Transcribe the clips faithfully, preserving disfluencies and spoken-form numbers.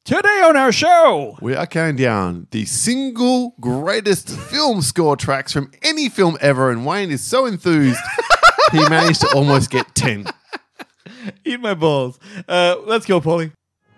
Today on our show, we are counting down the single greatest film score tracks from any film ever, and Wayne is so enthused he managed to almost get ten. Eat my balls. Uh, let's go, Paulie.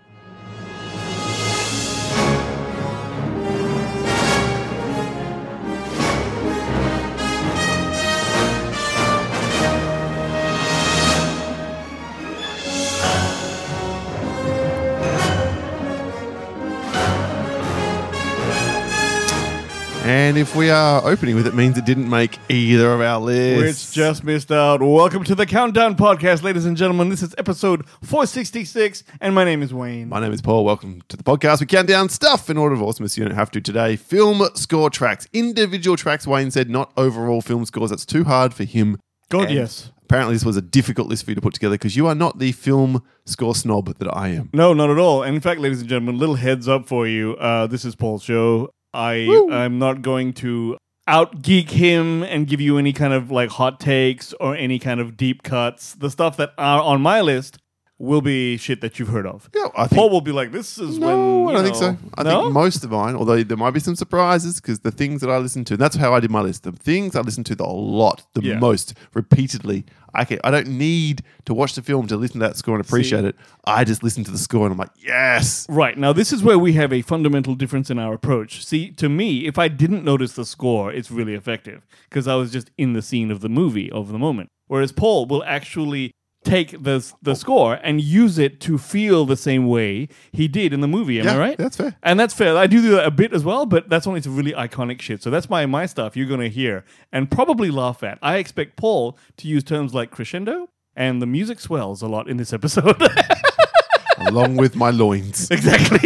And if we are opening with it, means it didn't make either of our lists. Which just missed out. Welcome to the Countdown Podcast, ladies and gentlemen. This is episode four sixty-six, and my name is Wayne. My name is Paul. Welcome to the podcast. We count down stuff in order of awesomeness. You don't have to today. Film score tracks. Individual tracks, Wayne said, not overall film scores. That's too hard for him. God, and yes. Apparently this was a difficult list for you to put together because you are not the film score snob that I am. No, not at all. And in fact, ladies and gentlemen, little heads up for you. Uh, this is Paul's show. I Woo. I'm not going to out geek him and give you any kind of like hot takes or any kind of deep cuts. The stuff that are on my list will be shit that you've heard of. Yeah, I think Paul will be like, "This is No, when." I don't you think so. know- I no? think most of mine, although there might be some surprises, because the things that I listen to, and that's how I did my list. The things I listen to the, a lot, the Yeah. most, repeatedly. I can, I don't need to watch the film to listen to that score and appreciate See? it. I just listen to the score and I'm like, yes. Right. Now, this is where we have a fundamental difference in our approach. See, to me, if I didn't notice the score, it's really effective because I was just in the scene of the movie, of the moment. Whereas Paul will actually take the the score and use it to feel the same way he did in the movie. Am Yeah, I right? that's fair. And that's fair. I do do that a bit as well, but that's only some really iconic shit. So that's my my stuff you're going to hear and probably laugh at. I expect Paul to use terms like crescendo, and the music swells a lot in this episode. Along with my loins. Exactly.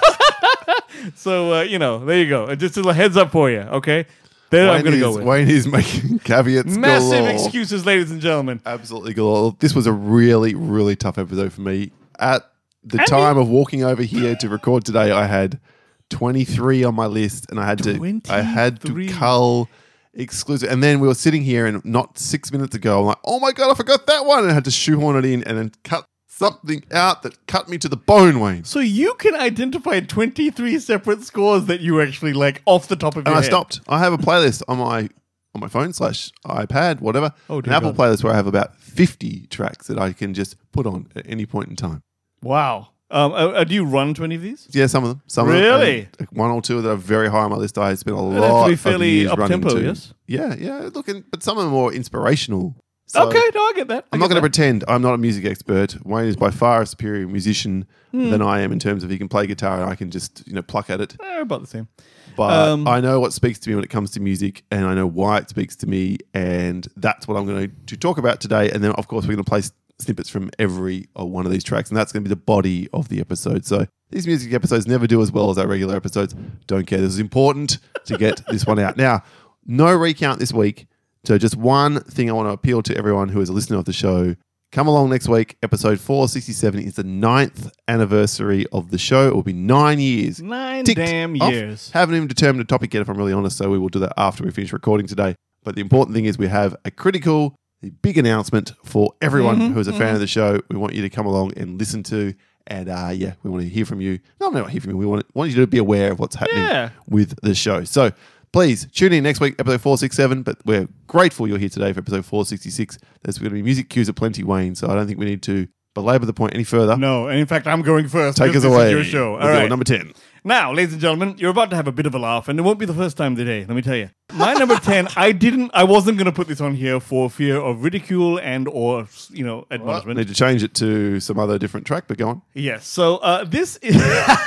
So, uh, you know, there you go. Just a heads up for you, okay? There I'm Wayne going to is, go with. Wayne is making caveats Massive galore. excuses, ladies and gentlemen. Absolutely galore. This was a really, really tough episode for me. At the And time you- of walking over here to record today, I had twenty-three on my list, and I had to, I had to twenty-three. cull exclusive. And then we were sitting here, and not six minutes ago, I'm like, oh my god, I forgot that one, and I had to shoehorn it in, and then cut something out that cut me to the bone, Wayne. So you can identify twenty-three separate scores that you actually like off the top of And your I head. stopped. I have a playlist on my on my phone slash iPad, whatever. Oh, an dear Apple God. playlist where I have about fifty tracks that I can just put on at any point in time. Wow. Um, uh, uh, do you run to any of these? Yeah, some of them. Some Really? Of them, and one or two that are very high on my list. I spent a They'd have to lot be of fairly years running up-tempo, to. yes? Yeah, yeah. Looking, but some of them are more inspirational. So Okay, no, I get that. I I'm not get going to that. pretend I'm not a music expert. Wayne is by far a superior musician Hmm. than I am in terms of he can play guitar and I can just you know pluck at it. They're about the same. But Um, I know what speaks to me when it comes to music, and I know why it speaks to me, and that's what I'm going to, to talk about today. And then, of course, we're going to play s- snippets from every uh, one of these tracks, and that's going to be the body of the episode. So these music episodes never do as well as our regular episodes. Don't care. This is important to get this one out. Now, no recount this week. So just one thing I want to appeal to everyone who is a listener of the show. Come along next week. Episode four sixty-seven is the ninth anniversary of the show. It will be nine years. Nine ticked damn off. years. Haven't even determined a topic yet, if I'm really honest, so we will do that after we finish recording today. But the important thing is we have a critical, a big announcement for everyone Mhm, who is a fan of the show. We want you to come along and listen to, and uh, yeah, we want to hear from you. No, no, not hear from you. We want, want you to be aware of what's happening Yeah. with the show. So please tune in next week, episode four sixty-seven. But we're grateful you're here today for episode four sixty-six. There's going to be music cues aplenty, Wayne, so I don't think we need to belabor the point any further. No, and in fact, I'm going first. Take because us this away. Is your show. We'll All go right. with number ten. Now, ladies and gentlemen, you're about to have a bit of a laugh, and it won't be the first time today, let me tell you. My number ten, I didn't, I wasn't going to put this on here for fear of ridicule and or, you know, I admonishment. need to change it to some other different track, but go on. Yes, so uh, this is,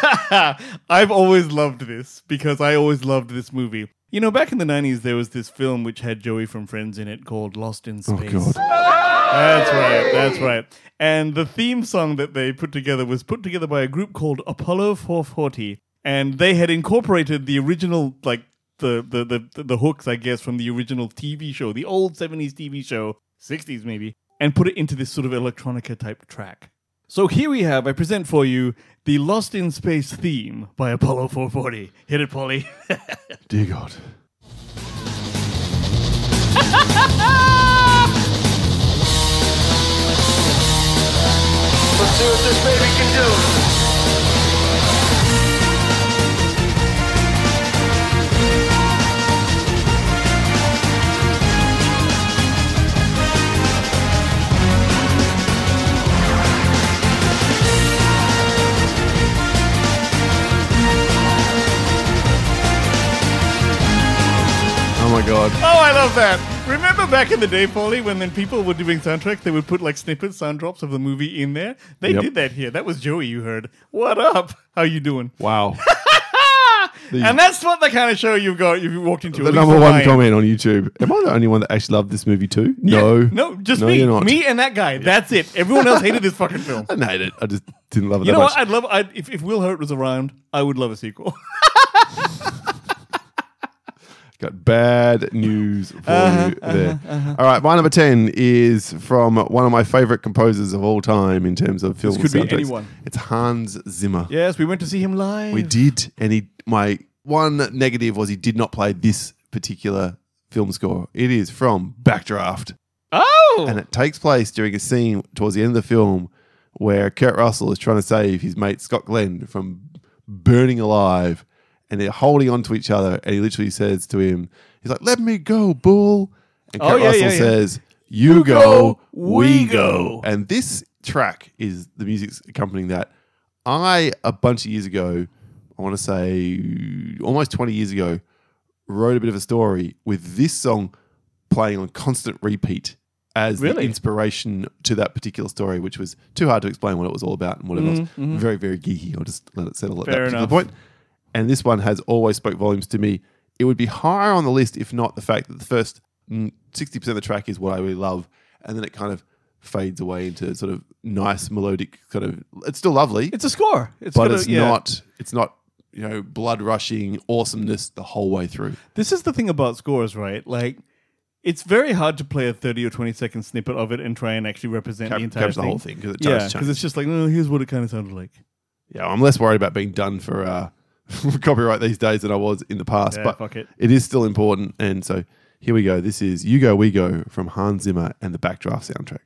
I've always loved this, because I always loved this movie. You know, back in the nineties, there was this film which had Joey from Friends in it called Lost in Space. Oh, God. That's right, that's right. And the theme song that they put together was put together by a group called Apollo four forty. And they had incorporated the original, like, the, the, the, the hooks, I guess, from the original T V show, the old seventies T V show, sixties maybe, and put it into this sort of electronica type track. So here we have, I present for you the Lost in Space theme by Apollo four forty. Hit it, Polly. Dear God. Let's see what this baby can do. god. Oh, I love that. Remember back in the day, Paulie, when then people were doing soundtracks, they would put like snippets, sound drops of the movie in there? They Yep. did that here. That was Joey you heard. What up? How you doing? Wow. The- And that's what the kind of show you've got if you walked into. The at least number for one mine. comment on YouTube. Am I the only one that actually loved this movie too? Yeah. No. No, just No, me. you're not. Me and that guy. That's it. Everyone else hated this fucking film. I didn't hate it. I just didn't love it You that know much. what? I'd love I'd, if if Will Hurt was around. I would love a sequel. Got bad news for Uh-huh, you there. All right, my number ten is from one of my favorite composers of all time in terms of film could be soundtracks. anyone. It's Hans Zimmer. Yes, we went to see him live. We did, and he. My one negative was he did not play this particular film score. It is from Backdraft, Oh, and it takes place during a scene towards the end of the film where Kurt Russell is trying to save his mate Scott Glenn from burning alive. And they're holding on to each other, and he literally says to him, he's like, "Let me go, bull." And Oh, Kurt yeah, Russell yeah, yeah. says, "You, You go, go, we we go." go. And this track is the music's accompanying that. I, a bunch of years ago, I want to say almost twenty years ago, wrote a bit of a story with this song playing on constant repeat as the Really? inspiration to that particular story, which was too hard to explain what it was all about and what it was. Very, very geeky. I'll just let it settle at Mm-hmm, Fair that particular enough. point. And this one has always spoke volumes to me. It would be higher on the list if not the fact that the first mm, sixty percent of the track is what I really love. And then it kind of fades away into sort of nice melodic kind of, it's still lovely, it's a score. It's but got a- it's yeah. not, it's not, you know, blood rushing awesomeness the whole way through. This is the thing about scores, right? Like, it's very hard to play a thirty or twenty second snippet of it and try and actually represent Cap- the entire capture the thing. whole thing because it Yeah, does because change. it's just like, no, here's what it kind of sounded like. Yeah, I'm less worried about being done for uh, copyright these days than I was in the past, Yeah, but fuck it. it is still important. And so here we go. This is You Go, We Go from Hans Zimmer and the Backdraft soundtrack.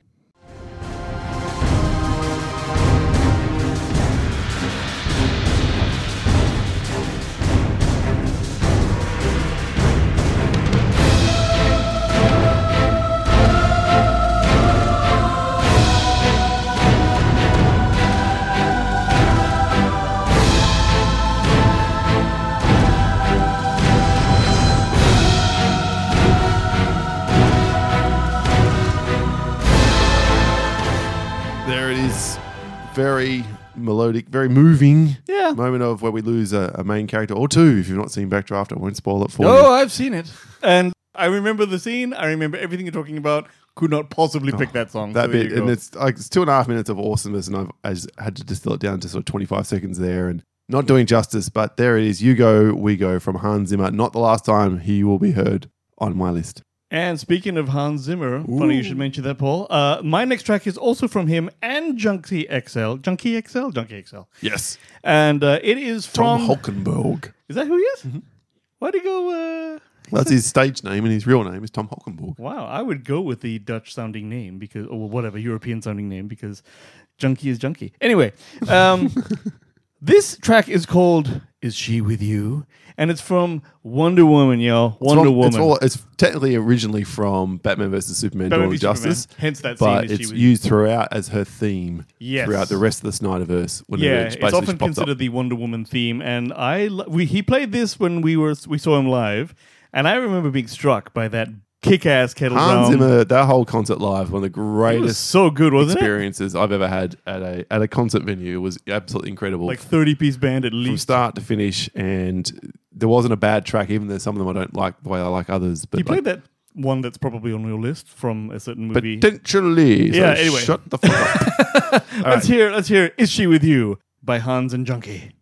There it is. Very melodic, very moving Yeah. moment of where we lose a, a main character or two. If you've not seen Backdraft, I won't spoil it for Oh, you. I've seen it. And I remember the scene. I remember everything you're talking about. Could not possibly pick that song. That So there bit, you go. and it's like it's two and a half minutes of awesomeness, and I've I just had to distill it down to sort of twenty-five seconds there, and not doing justice. But there it is. You Go, We Go from Hans Zimmer. Not the last time he will be heard on my list. And speaking of Hans Zimmer, funny you should mention that, Paul. Uh, my next track is also from him and Junkie X L. Junkie X L? Junkie X L. Yes, And uh, it is Tom from... Holkenborg. Is that who he is? Why'd he go... Uh... That's his stage name, and his real name is Tom Holkenborg. Wow, I would go with the Dutch sounding name because, or whatever, European sounding name because junkie is junkie. Anyway, um, this track is called Is She With You? And it's from Wonder Woman, yo. Wonder it's all, Woman. It's, all, it's technically originally from Batman versus Superman: Batman Dawn of v Superman. Justice. Hence that scene, but Is She it's With You? used throughout as her theme Yes. throughout the rest of the Snyderverse. Whenever Yeah, it it's basically often pops considered up. the Wonder Woman theme, and I lo- we he played this when we were we saw him live, and I remember being struck by that kick-ass kettle Hans drum. Zimmer, that whole concert live, one of the It was greatest so good, wasn't it? experiences I've ever had at a at a concert venue. It was absolutely incredible. Like thirty-piece band at from least. start to finish, and there wasn't a bad track, even though some of them I don't like the way I like others. But He played like, that one that's probably on your list from a certain movie. potentially. So Yeah, anyway. shut the fuck up. let's right. hear let's hear Is She With You by Hans and Junkie.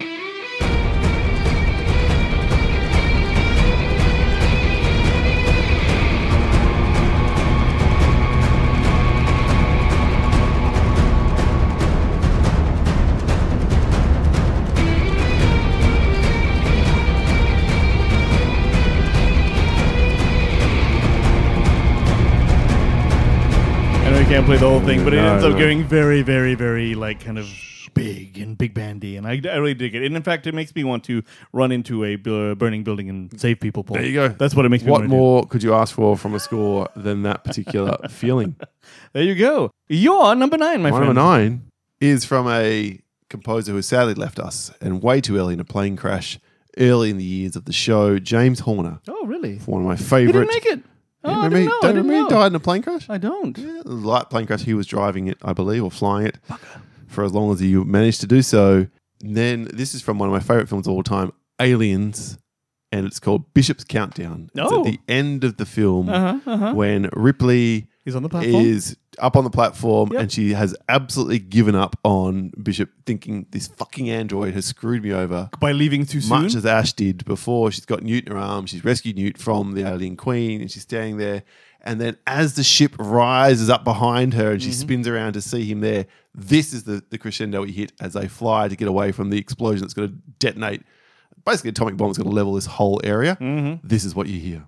I know you can't play the whole thing, but it No, ends up no. going very, very, very like kind of big and big bandy, and I, I really dig it. And in fact, it makes me want to run into a bu- burning building and save people. Paul. There you go. That's what it makes me What want more could you ask for from a score than that particular feeling? to do. There you go. You're number nine, my My friend. number nine is from a composer who sadly left us and way too early in a plane crash. early in the years of the show, James Horner. Oh, really? One of my He favourite. didn't make it. Oh, I remember didn't he, know. don't I didn't remember he know. died in a plane crash? I don't. Yeah, a light plane crash. He was driving it, I believe, or flying it for as long as he managed to do so. And then this is from one of my favourite films of all time, Aliens, and it's called Bishop's Countdown. It's Oh. at the end of the film Uh-huh, uh-huh. when Ripley He's on the platform. is up on the platform Yep. and she has absolutely given up on Bishop, thinking this fucking android has screwed me over. By leaving too soon. Much as Ash did before. She's got Newt in her arms. She's rescued Newt from the alien queen and she's standing there. And then as the ship rises up behind her and she Mm-hmm. spins around to see him there, this is the, the crescendo we hit as they fly to get away from the explosion that's going to detonate. Basically, atomic bomb is going to level this whole area. Mm-hmm. This is what you hear.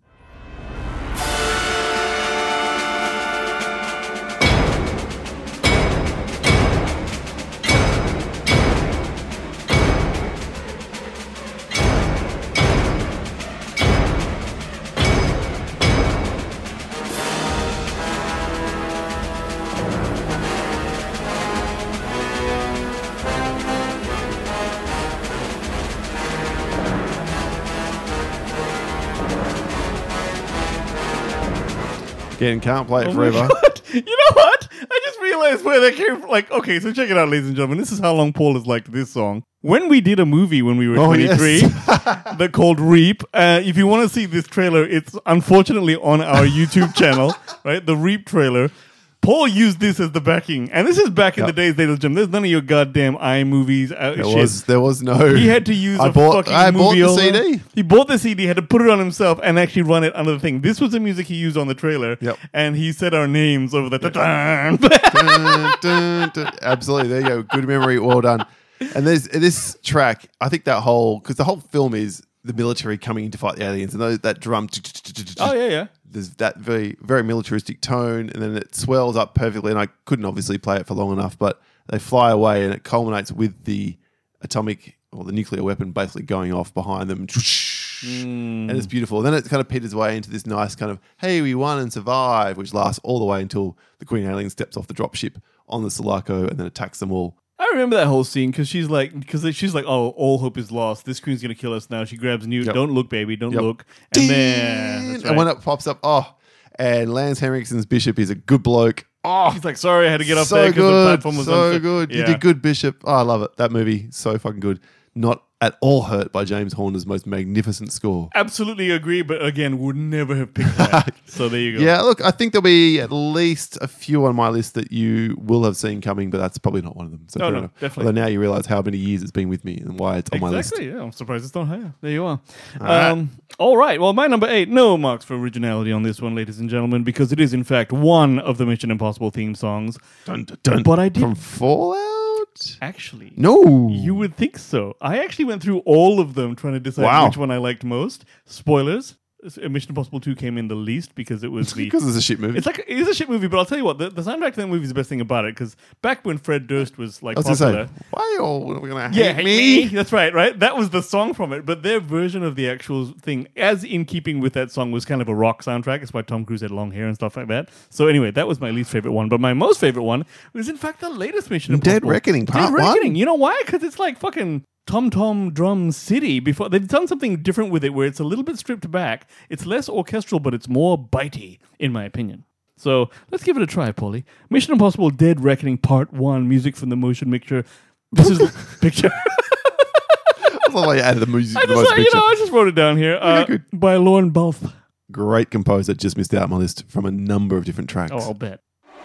Again, can't play it Oh my forever. God. You know what? I just realized where that came from. Like, okay, so check it out, ladies and gentlemen. This is how long Paul has liked this song. When we did a movie when we were Oh, twenty-three yes. that called Reap, uh, if you want to see this trailer, it's unfortunately on our YouTube channel, right? The Reap trailer. Paul used this as the backing. And this is back in Yep. the days, ladies and gentlemen. There's none of your goddamn iMovies uh, There shit. was, there was no. He had to use I a bought, fucking I bought the moviola. C D. He bought the C D, had to put it on himself, and actually run it under the thing. This was the music he used on the trailer, Yep. and he said our names over the. dun, dun, dun. Absolutely, there you go. Good memory, well done. And there's this track. I think that whole because the whole film is the military coming in to fight the aliens, and those, that drum. Oh yeah, yeah. There's that very very militaristic tone, and then it swells up perfectly. And I couldn't obviously play it for long enough, but they fly away, and it culminates with the atomic or the nuclear weapon basically going off behind them. And it's beautiful. Then it kind of peters way into this nice kind of, hey, we won and survived, which lasts all the way until the Queen Alien steps off the dropship on the Sulaco and then attacks them all. I remember that whole scene because she's like, because she's like, oh, all hope is lost. This queen's gonna kill us now. She grabs Newt. Yep. Don't look, baby. Don't Yep. look. And then, that's And when right. it pops up, oh, and Lance Henriksen's Bishop is a good bloke. Oh, He's like, sorry, I had to get up so there because the good, platform was so unfair." good. You Yeah. did good, Bishop. Oh, I love it. That movie, so fucking good. Not at all hurt by James Horner's most magnificent score. Absolutely agree, but again, would never have picked that. So there you go. Yeah, look, I think there'll be at least a few on my list that you will have seen coming, but that's probably not one of them. So No, fair no, enough. definitely. Although now you realise how many years it's been with me and why it's on my list. Exactly. Yeah, I'm surprised it's not higher. There you are. right. Um, all right. Well, my number eight. No marks for originality on this one, ladies and gentlemen, because it is in fact one of the Mission Impossible theme songs. Dun, dun, dun. But I did From Fallout? actually. No. You would think so. I actually went through all of them trying to decide Wow. which one I liked most. Spoilers. Mission Impossible two came in the least because it was the. because it's a shit movie. It's like it is a shit movie, but I'll tell you what, the, the soundtrack to that movie is the best thing about it because back when Fred Durst was like I was going popular, to say, why are all going to yeah, hate hey, me? That's right, right. That was the song from it, but their version of the actual thing, as in keeping with that song, was kind of a rock soundtrack. It's why Tom Cruise had long hair and stuff like that. So anyway, that was my least favorite one. But my most favorite one was in fact the latest Mission Dead Impossible. Reckoning, part Dead Reckoning. one? You know why? Because it's like fucking Tom Tom Drum City. Before they've done something different with it, where it's a little bit stripped back. It's less orchestral, but it's more bitey, in my opinion. So let's give it a try, Paulie. Mission Impossible: Dead Reckoning Part One. Music from the motion picture. This is picture. I love how you added the music I to the just, most uh, you picture. know, I just wrote it down here. Uh, good. by Lorne Balfe. Great composer, just missed out on my list from a number of different tracks. Oh, I'll bet.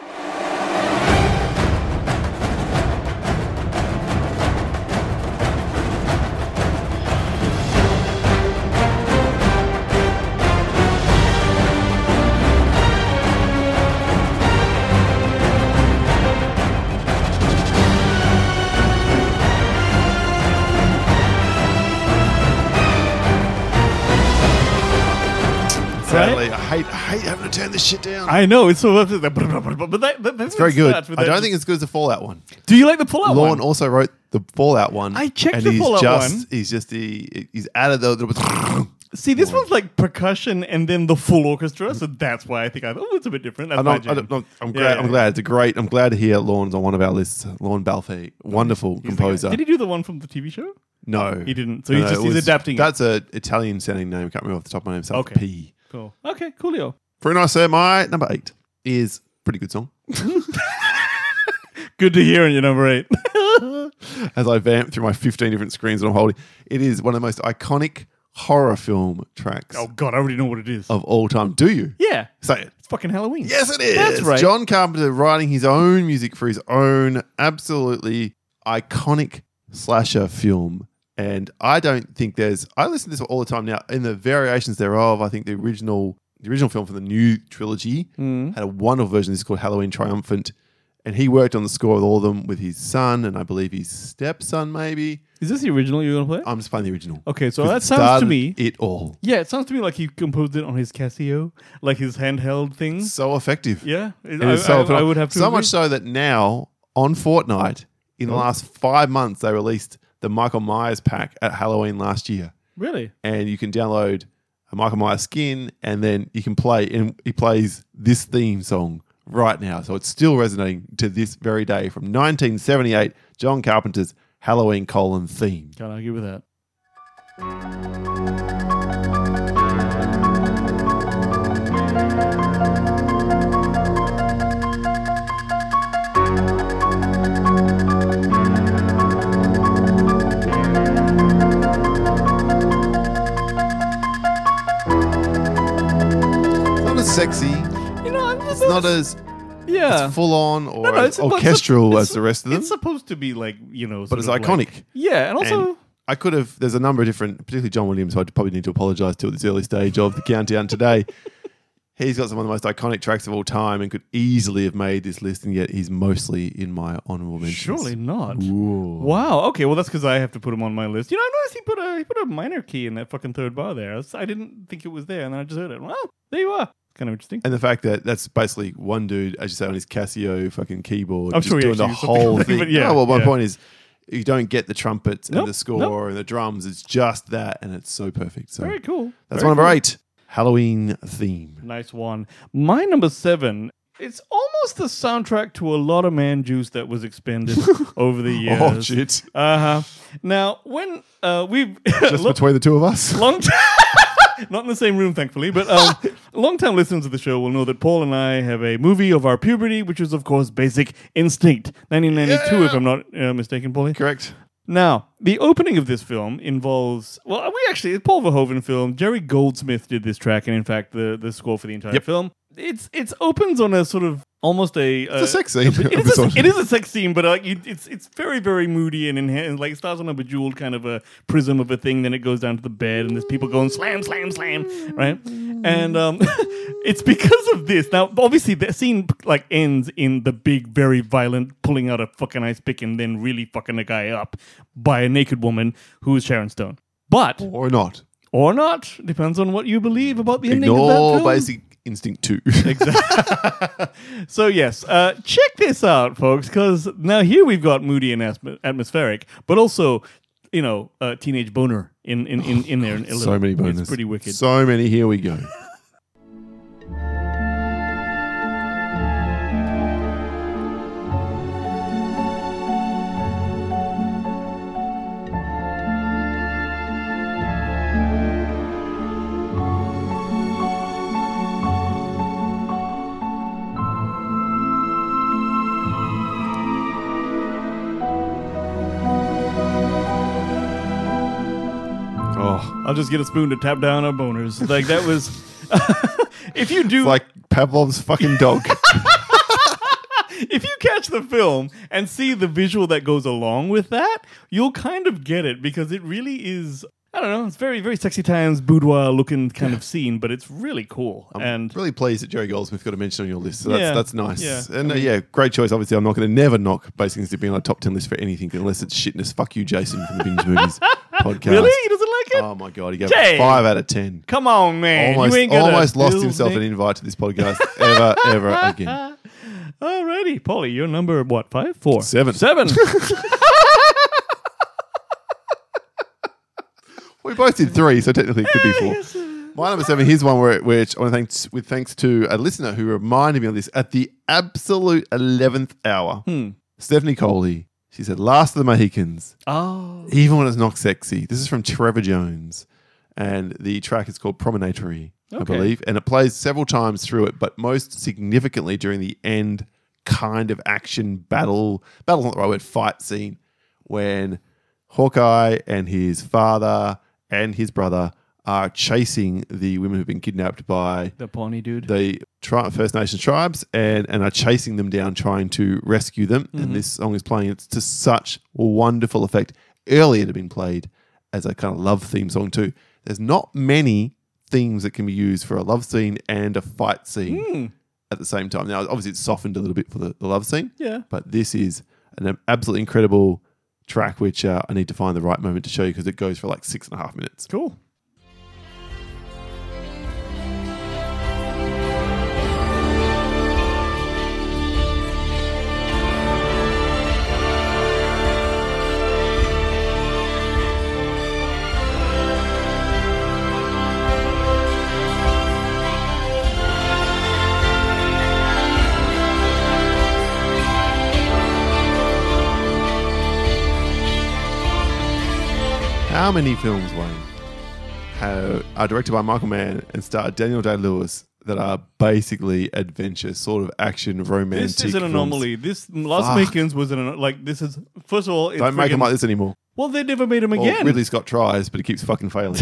Sadly, I hate, I hate having to turn this shit down. I know it's so. But that, that, it's very good. I don't think it's good as the Fallout one. Do you like the Fallout Lorne one? also wrote the Fallout one. I checked and the he's Fallout just, one. He's just he, he's added the. the See, this one's like percussion and then the full orchestra, so that's why I think I thought, oh, it's a bit different. That's I'm, my not, I jam. don't, I'm Yeah, glad. yeah, I'm glad. It's a great. I'm glad to hear Lorne's on one of our lists. Lorne Balfe, wonderful He's the guy. composer. Did he do the one from the T V show? No. He didn't. So No, he's no, just it he's was- adapting it. That's a Italian sounding name. I can't remember off the top of my name. Starts with Okay. P. Cool. Okay, coolio. Very nice, sir. My number eight is a pretty good song. Good to hear in your number eight. As I vamp through my fifteen different screens that I'm holding, it is one of the most iconic horror film tracks Oh, God, I already know what it is. of all time. Do you? Yeah. Say it. It's fucking Halloween. Yes, it is. That's right. John Carpenter writing his own music for his own absolutely iconic slasher film. And I don't think there's... I listen to this all the time now. In the variations thereof, I think the original the original film for the new trilogy Mm. had a wonderful version. This is called Halloween Triumphant. And he worked on the score with all of them with his son and I believe his stepson, maybe. Is this the original you're going to play? I'm just playing the original. Okay, so 'Cause that it sounds to started me... it all. Yeah, it sounds to me like he composed it on his Casio, like his handheld thing. So effective. Yeah, it, It I, is so I, I would have to So agree. much so that now on Fortnite, in the Oh. last five months, they released the Michael Myers pack at Halloween last year. Really? And you can download a Michael Myers skin and then you can play, and he plays this theme song right now. So it's still resonating to this very day from nineteen seventy-eight, John Carpenter's Halloween colon theme. Can't argue with that. It's not as sexy. You know, I'm It's not as yeah. full on or No, no, as it's supposed- orchestral it's- as the rest of them. It's supposed to be like, you know, But sort it's of iconic. like- yeah, and also And I could have, there's a number of different, particularly John Williams, who I probably need to apologise to at this early stage of the countdown today. He's got some of the most iconic tracks of all time and could easily have made this list, and yet he's mostly in my honourable mentions. surely not. Ooh. Wow. Okay. Well, that's because I have to put him on my list. You know, I noticed he put a he put a minor key in that fucking third bar there. I was- I didn't think it was there, and then I just heard it. Well, there you are. Kind of interesting. And the fact that that's basically one dude, as you say, on his Casio fucking keyboard, I'm just sure he doing the actually used something whole like thing. that, yeah, No, well, my yeah. point is, you don't get the trumpets Nope, and the score nope. and the drums. It's just that, and it's so perfect. So Very cool. that's Very one number cool. eight, Halloween theme. Nice one. My number seven. It's almost the soundtrack to a lot of man juice that was expended over the years. Oh shit! Uh huh. Now, when uh, we've Just between the two of us. long time, not in the same room, thankfully, but um, long-time listeners of the show will know that Paul and I have a movie of our puberty, which is, of course, Basic Instinct, nineteen ninety-two, Yeah. if I'm not uh, mistaken, Paulie. Correct. Now, the opening of this film involves, well, we actually, it's a Paul Verhoeven film. Jerry Goldsmith did this track, and in fact, the, the score for the entire Yep. film. It's it's opens on a sort of almost a It's a sex scene. It of is, the a, sort. it is a sex scene, but uh, you, it's it's very very moody and, and like it starts on a bejeweled kind of a prism of a thing. Then it goes down to the bed, and there's people going slam slam slam, right? And um, it's because of this. Now, obviously, the scene like ends in the big, very violent pulling out a fucking ice pick and then really fucking a guy up by a naked woman who is Sharon Stone. But Or not. or not, depends on what you believe about the ending of that Ignore film. Basic Instinct two. Exactly. So yes, uh, check this out, folks, because now here we've got moody and asm- atmospheric, but also, you know, uh, teenage boner in in in, in there. In a So little. many bonus. It's pretty wicked. So many. Here we go. Oh, I'll just get a spoon to tap down our boners. Like that was. If you do, it's like Pavlov's fucking dog. if you catch the film and see the visual that goes along with that, you'll kind of get it because it really is. I don't know. It's very, very sexy times boudoir looking kind of scene, but it's really cool. I'm and really pleased that Jerry Goldsmith got a mention on your list. So that's, Yeah. that's nice. Yeah. And I uh, mean- yeah, great choice. Obviously, I'm not going to never knock Basic Instinct being on a top ten list for anything unless it's shitness. Fuck you, Jason, from the Binge Movies podcast. really, he doesn't like it. Oh my God, he gave Jay. it five out of ten. Come on, man. Almost, you ain't gonna almost lost build himself me- an invite to this podcast ever, ever again. Alrighty, Paulie, you're number what? Five, four, Seven. seven. We both did three, so technically it could be four. My number seven, here's one where, which I want to thank with thanks to a listener who reminded me of this at the absolute eleventh hour. Hmm. Stephanie Coley She said, Last of the Mohicans. Oh. Even when it's not sexy. This is from Trevor Jones. And the track is called Promenatory, I Okay. believe. And it plays several times through it, but most significantly during the end kind of action battle, battle's not the right word, fight scene, when Hawkeye and his father and his brother are chasing the women who've been kidnapped by The Pawnee dude. the tri- First Nations tribes and, and are chasing them down, trying to rescue them. Mm-hmm. And this song is playing. It's to such wonderful effect. Earlier it had been played as a kind of love theme song too. There's not many themes that can be used for a love scene and a fight scene Mm. at the same time. Now, obviously, it's softened a little bit for the, the love scene. Yeah. But this is an absolutely incredible track, which uh, I need to find the right moment to show you because it goes for like six and a half minutes. Cool. How many films, Wayne, have, are directed by Michael Mann and star Daniel Day-Lewis that are basically adventure, sort of action, romantic This is an films? anomaly. This Lost Fuck. Mohicans was an like. This is first of all. It's Don't make them friggin- like this anymore. Well, they never made him Well, again. Ridley Scott tries, but he keeps fucking failing.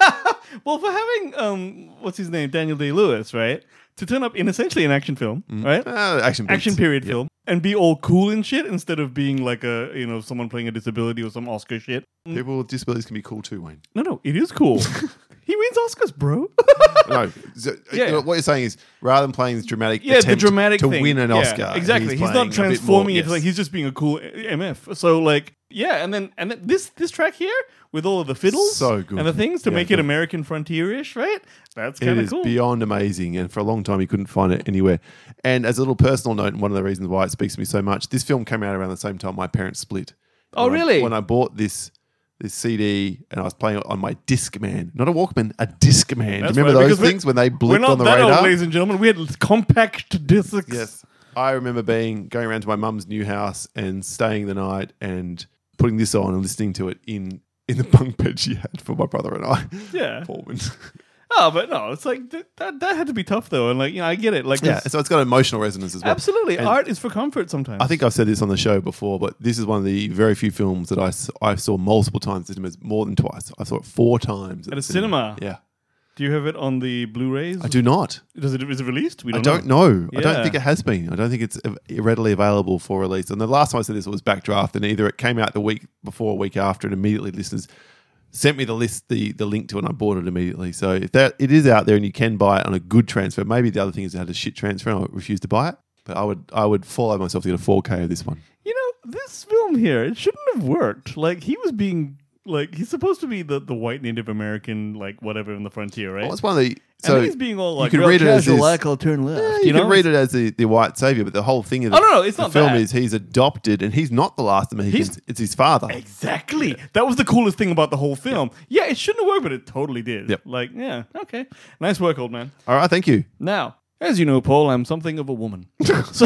Well, for having um, what's his name, Daniel Day-Lewis, right, to turn up in essentially an action film, right, uh, action beats. action period Yep. film, and be all cool and shit instead of being like a you know someone playing a disability or some Oscar shit. People with disabilities can be cool too, Wayne. No, no, it is cool. He wins Oscars, bro. No, so, Yeah. you know, what you're saying is rather than playing this dramatic Yeah, the attempt dramatic to thing. win an Yeah, Oscar, exactly. He's, playing not a bit transforming more- into like yes. he's just being a cool M F. So like, yeah, and then and then this this track here with all of the fiddles, So good. and the things to Yeah, make it good. American frontier-ish, right? That's It kind of is cool. beyond amazing, and for a long time you couldn't find it anywhere. And as a little personal note, and one of the reasons why it speaks to me so much, this film came out around the same time my parents split. Oh, When I- really? when I bought this this C D and I was playing it on my Discman, not a Walkman, a Discman. Do you That's remember right, those because we're- things when they We're blipped not on the that radar? old, ladies and gentlemen. We had compact discs. Yes. I remember being going around to my mum's new house and staying the night and putting this on and listening to it in in the bunk bed she had for my brother and I. Yeah. Poor woman. Oh, but no, it's like th- that. That had to be tough though, and like you know, I get it. Like, Yeah, this- so it's got emotional resonance as well. absolutely, And art is for comfort sometimes. I think I've said this on the show before, but this is one of the very few films that I, s- I saw multiple times in cinemas, more than twice. I saw it four times At the a cinema? Yeah. Do you have it on the Blu-rays? I do not. Does it? Is it released? We I don't don't know. I Yeah. don't think it has been. I don't think it's uh, readily available for release. And the last time I said this was Backdraft, and either it came out the week before or week after, and immediately listeners sent me the list, the the link to it, and I bought it immediately. So if that it is out there and you can buy it on a good transfer, maybe the other thing is it had a shit transfer and I refused to buy it. But I would I would follow myself to get a four K of this one. You know, this film here, it shouldn't have worked. Like, he was being, like, he's supposed to be the, the white Native American, like, whatever in the frontier, right? Well, it's one of the and so then he's being all like, could real read it as casual, this- like, I'll turn left. Yeah, you you know? can read it as the, the white savior, but the whole thing of Oh, no, no, it's the not film that. is he's adopted, and he's not the last of the Mohicans. He's- It's his father. Exactly. That was the coolest thing about the whole film. Yeah, it shouldn't have worked, but it totally did. Yep. Like, yeah, okay. Nice work, old man. All right, thank you. Now, as you know, Paul, I'm something of a woman. So,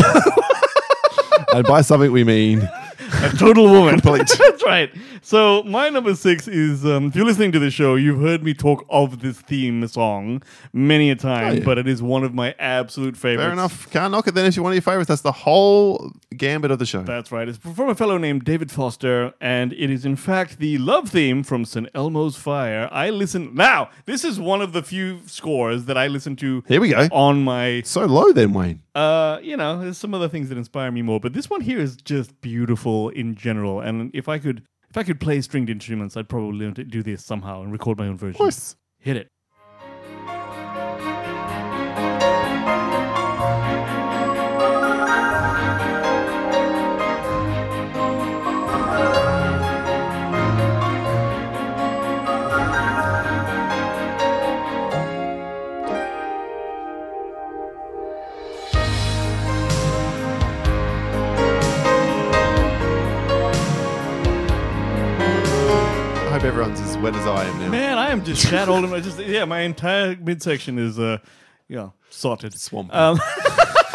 And by something we mean a total woman. Complete. That's right. So my number six is, um, if you're listening to the show, you've heard me talk of this theme song many a time, Oh, yeah. but it is one of my absolute favorites. fair enough. Can't knock it then if you're one of your favorites. That's the whole gambit of the show. That's right. It's from a fellow named David Foster, and it is in fact the love theme from Saint Elmo's Fire. I listen now. This is one of the few scores that I listen to Here we go. on my. So low then, Wayne. Uh, you know, there's some other things that inspire me more, but this one here is just beautiful in general. And if I could, if I could play stringed instruments, I'd probably learn to do this somehow and record my own version. Of course. Hit it. I hope everyone's as wet as I am now. Man, I am just that old. I just yeah, my entire midsection is uh, yeah, sorted. Swamp. Um,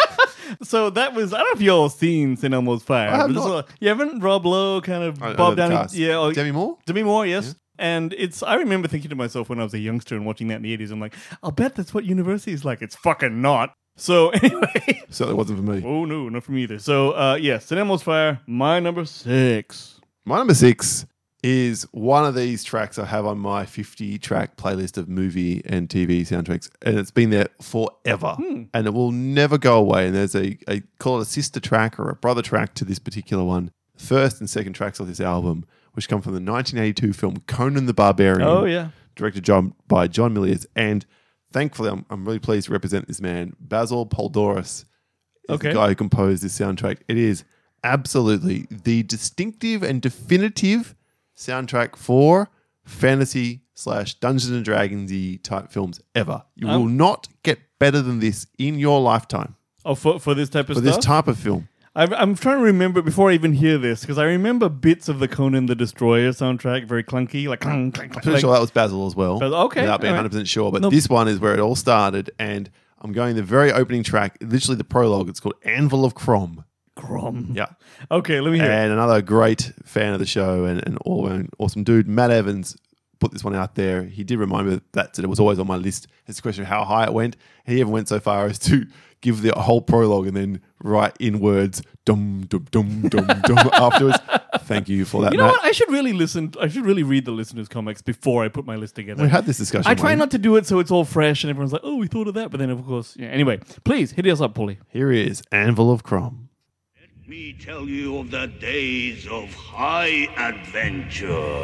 So that was, I don't know if you all seen Saint Elmo's Fire. I have but this not. is a- you haven't? Rob Lowe, kind of I- I know Bob the Downey. cast. Yeah, oh, Demi Moore? Demi Moore, yes. And it's, I remember thinking to myself when I was a youngster and watching that in the eighties, I'm like, I'll bet that's what university is like. It's fucking not. So anyway. Certainly wasn't for me. Oh, no, not for me either. So, uh, yeah, Saint Elmo's Fire, my number six. My number six is one of these tracks I have on my fifty track playlist of movie and T V soundtracks, and it's been there forever, Hmm. and it will never go away. And there's a, a call it a sister track or a brother track to this particular one. First and second tracks of this album, which come from the nineteen eighty-two film Conan the Barbarian. Oh, yeah. Directed John, by John Milius, and thankfully, I'm, I'm really pleased to represent this man, Basil Poldoris. Is Okay. the guy who composed this soundtrack. It is absolutely the distinctive and definitive soundtrack for fantasy slash Dungeons and Dragons-y type films ever. You Um, will not get better than this in your lifetime Oh, for, for this type of for stuff? this type of film. I'm, I'm trying to remember before I even hear this, because I remember bits of the Conan the Destroyer soundtrack, very clunky, like clunk, clunk, I'm pretty like, sure that was Basil as well. Basil- okay, Without being all right. one hundred percent sure. But Nope. this one is where it all started, and I'm going the very opening track, literally the prologue. It's called Anvil of Crom. Crom. Yeah. Okay, let me hear it. And another great fan of the show and an all an awesome dude, Matt Evans, put this one out there. He did remind me that it was always on my list. It's a question of how high it went. He even went so far as to give the whole prologue and then write in words, dum, dum, dum, dum, dum, afterwards. Thank you for that, You know Matt. what? I should really listen. I should really read the listeners' comics before I put my list together. We had this discussion. I try Wayne. not to do it so it's all fresh and everyone's like, oh, we thought of that. But then, of course, yeah. Anyway, please hit us up, Paulie. Here is Anvil of Crom. Let me tell you of the days of high adventure.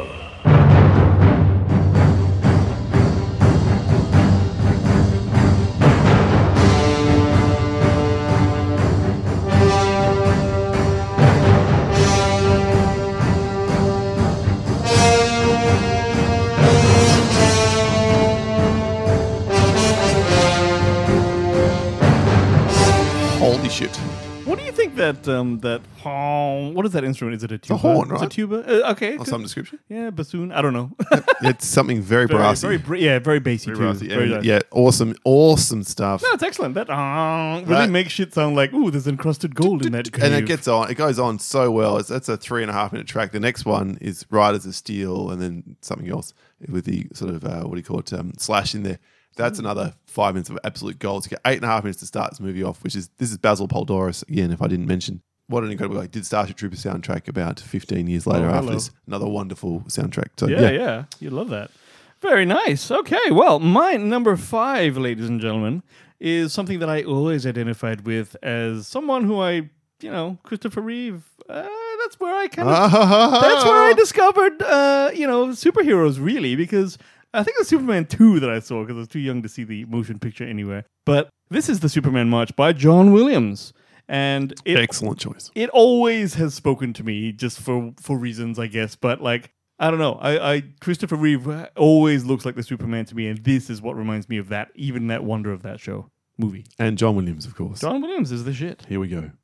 Holy shit. What do you think that um that oh, what is that instrument? Is it a tuba? horn, It's a right? tuba. Uh, okay. Or some description? Yeah, bassoon. I don't know. It's something very, very, brassy. very, br- yeah, very bassy Very too. brassy. Very And nice. yeah, awesome, awesome stuff. No, it's excellent. That uh, really That- makes shit sound like, ooh, there's encrusted gold in that cave. And it gets on. It goes on so well. It's, that's a three and a half minute track. The next one is Riders of Steel, and then something else with the sort of uh, what do you call it? Um, slash in there. That's another five minutes of absolute gold. So you get eight and a half minutes to start this movie off, which is this is Basil Poldoris again. If I didn't mention, what an incredible guy! Did Starship Troopers soundtrack about fifteen years later Oh, after hello. this. Another wonderful soundtrack. So yeah, yeah, yeah, you love that. Very nice. Okay, well, my number five, ladies and gentlemen, is something that I always identified with as someone who I, you know, Christopher Reeve. Uh, that's where I kind of. That's where I discovered, uh, you know, superheroes really, because I think it was Superman two that I saw because I was too young to see the motion picture anywhere. But this is the Superman March by John Williams. And it, Excellent choice. it always has spoken to me just for, for reasons, I guess. But like, I don't know. I, I Christopher Reeve always looks like the Superman to me. And this is what reminds me of that, even that wonder of that show, movie. And John Williams, of course. John Williams is the shit. Here we go.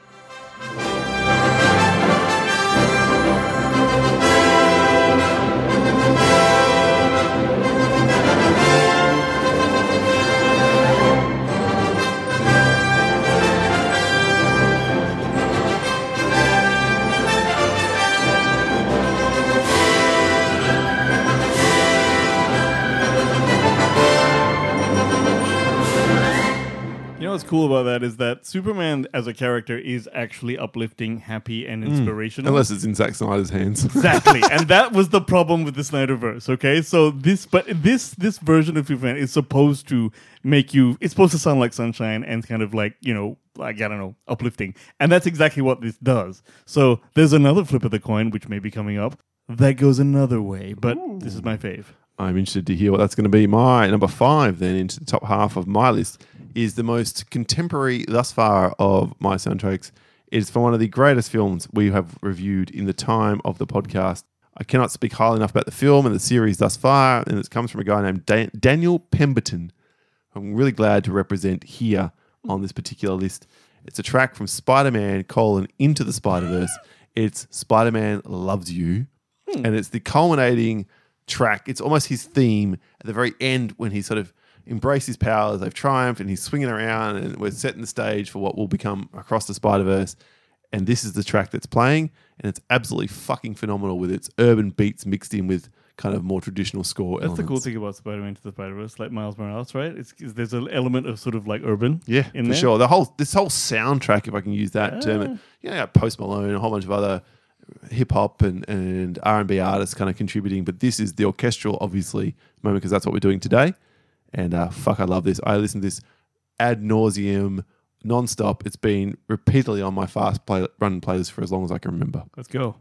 You know what's cool about that is that Superman as a character is actually uplifting, happy, and inspirational. Unless it's in Zack Snyder's hands. Exactly, and that was the problem with the Snyderverse. Okay, so this, but this this version of Superman is supposed to make you. It's supposed to sound like sunshine and kind of like, you know, like I don't know, uplifting, and that's exactly what this does. So there's another flip of the coin which may be coming up that goes another way, but this is my fave. I'm interested to hear what that's going to be. My number five, then, into the top half of my list, is the most contemporary thus far of my soundtracks. It's for one of the greatest films we have reviewed in the time of the podcast. I cannot speak highly enough about the film and the series thus far, and it comes from a guy named Dan- Daniel Pemberton. I'm really glad to represent here on this particular list. It's a track from Spider-Man colon Into the Spider-Verse. It's Spider-Man Loves You, and it's the culminating track. It's almost his theme at the very end when he's sort of embraced his powers, they've triumphed, and he's swinging around, and we're setting the stage for what will become Across the Spider-Verse. And this is the track that's playing, and it's absolutely fucking phenomenal with its urban beats mixed in with kind of more traditional score That's elements. the cool thing about Spider-Man Into the Spider-Verse, like Miles Morales, right? It's, it's there's an element of sort of like urban. Yeah, in for there. sure. The whole this whole soundtrack, if I can use that term, Ah. it, you know, Post Malone, a whole bunch of other hip hop and, and R and B artists kind of contributing, but this is the orchestral, obviously, moment because that's what we're doing today. And uh, fuck, I love this. I listen to this ad nauseum, non-stop. It's been repeatedly on my fast play run playlist for as long as I can remember. Let's go.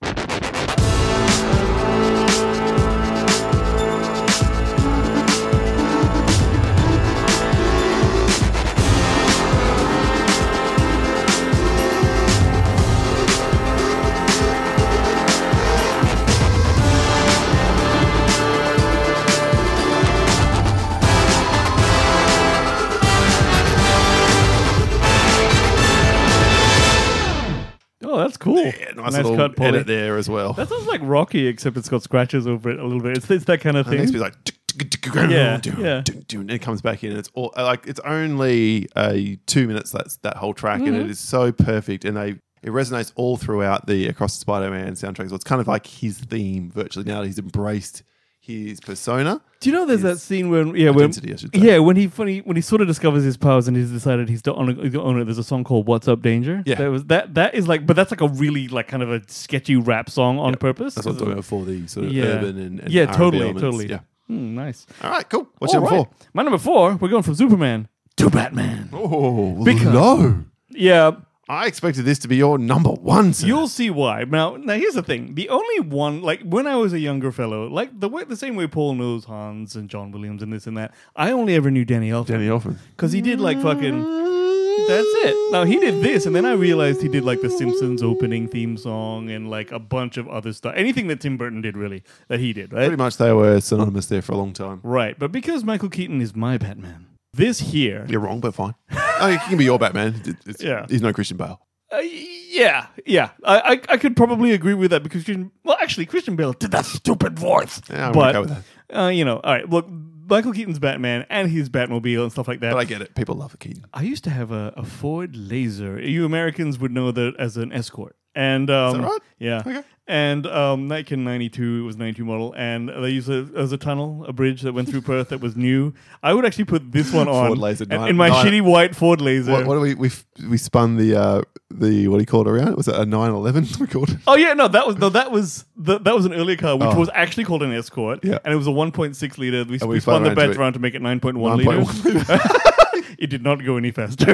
Oh, that's cool. Yeah, nice, nice little cut, Paulie. edit there as well. That sounds like Rocky, except it's got scratches over it a little bit. It's, it's that kind of And the thing. next bit's like, Yeah, yeah. and it comes back in. And it's all like it's only a two minutes. That's that whole track, Mm-hmm. and it is so perfect. And they it resonates all throughout the Across the Spider-Man soundtrack. So it's kind of like his theme virtually now that he's embraced his persona. Do you know there's that his scene when yeah when identity, I should say. yeah when he when he when he sort of discovers his powers and he's decided he's to own it, own it. There's a song called "What's Up Danger." Yeah. that was that that is like, but that's like a really like kind of a sketchy rap song on purpose. That's what I'm talking about for the sort of Yeah. urban and, and Yeah, R and B totally, elements. totally. Yeah. Hmm, nice. All right, cool. What's All your number right. My number four, we're going from Superman to Batman. four? Oh, Because- low. Yeah, I expected this to be your number one. Sir. you'll see why. Now, now here's the thing: the only one, like when I was a younger fellow, like the way, the same way Paul knows Hans and John Williams and this and that, I only ever knew Danny Elfman Danny Elfman. because he did like fucking. That's it. Now he did this, and then I realized he did like the Simpsons opening theme song and like a bunch of other stuff. Anything that Tim Burton did, really, that he did, right? Pretty much they were synonymous there for a long time. Right, but because Michael Keaton is my Batman, this here, You're wrong, but fine. Oh, he can be your Batman. It- It's, Yeah. He's no Christian Bale. Uh, yeah, yeah, I, I I could probably agree with that because Christian, well, actually, Christian Bale did that stupid voice. Yeah, I'm but okay with that. Uh, you know, all right. Look, Michael Keaton's Batman and his Batmobile and stuff like that. But I get it. People love Keaton. I used to have a, a Ford Laser. You Americans would know that as an Escort. And um, Is that right? Yeah. Okay. And um, like in ninety-two, it was ninety-two model, and they used it as a tunnel, a bridge that went through Perth that was new. I would actually put this one on Ford Laser, and- nine- in my nine- shitty white Ford Laser. What, what do we we f- we spun the uh, the what do you call it around? Was it a nine eleven? We called it. Oh yeah, no, that was no, that was the, that was an earlier car, which Oh. was actually called an Escort, Yeah. and it was a one point six liter. We, And we we spun spun the around badge to it. around to make it nine point one nine point liters. one. It did not go any faster.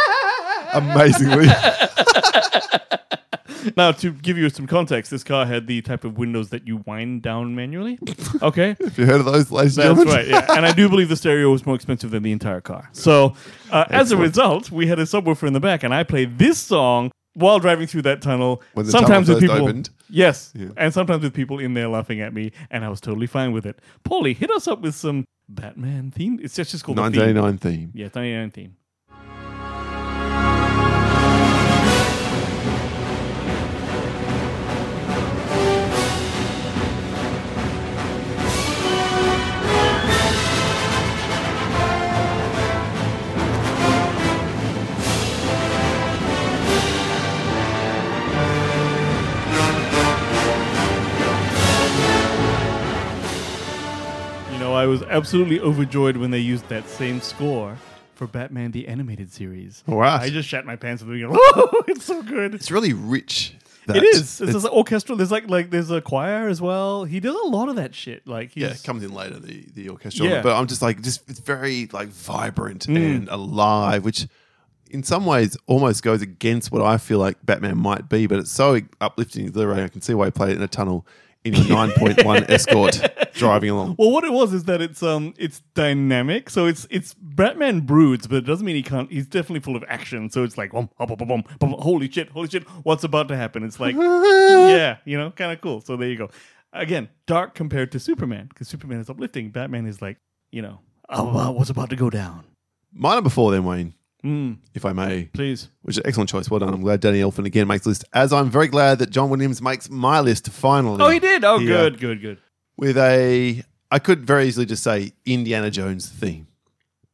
Amazingly. Now, to give you some context, this car had the type of windows that you wind down manually. Okay. Have you heard of those, ladies and That's gentlemen? right, yeah. And I do believe the stereo was more expensive than the entire car. So, uh, as a Excellent. result, we had a subwoofer in the back, and I played this song while driving through that tunnel. When the sometimes tunnel with first people, opened. yes, Yeah. and sometimes with people in there laughing at me, and I was totally fine with it. Paulie, hit us up with some Batman theme. It's just, just called the nineteen theme. eighty-nine theme. Yeah, nineteen eighty-nine theme. You know, I was absolutely overjoyed when they used that same score for Batman the Animated Series. All right. I just shat my pants at the beginning. Oh, it's so good. It's really rich. It that- is. It's, just orchestral. There's like like there's a choir as well. He does a lot of that shit. Like he's, yeah, it comes in later, the, the orchestra. Yeah. But I'm just like, just it's very like vibrant Mm. and alive, which in some ways almost goes against what I feel like Batman might be, but it's so uplifting. Literally, I can see why he played it in a tunnel in your nine point one Escort driving along. Well, what it was is that it's um it's dynamic. So it's it's Batman broods, but it doesn't mean he can't. He's definitely full of action. So it's like bum, bum, bum, bum, bum, holy shit, holy shit, what's about to happen? It's like yeah, you know, kind of cool. So there you go. Again, dark compared to Superman because Superman is uplifting. Batman is like you know, oh, wow, what's about to go down? My number four, then, Wayne, Mm, if I may, please. which is an excellent choice. Well done. I'm glad Danny Elfman again makes the list, as I'm very glad that John Williams makes my list finally. Oh, he did. Oh, Yeah. good, good, good. With a, I could very easily just say Indiana Jones theme.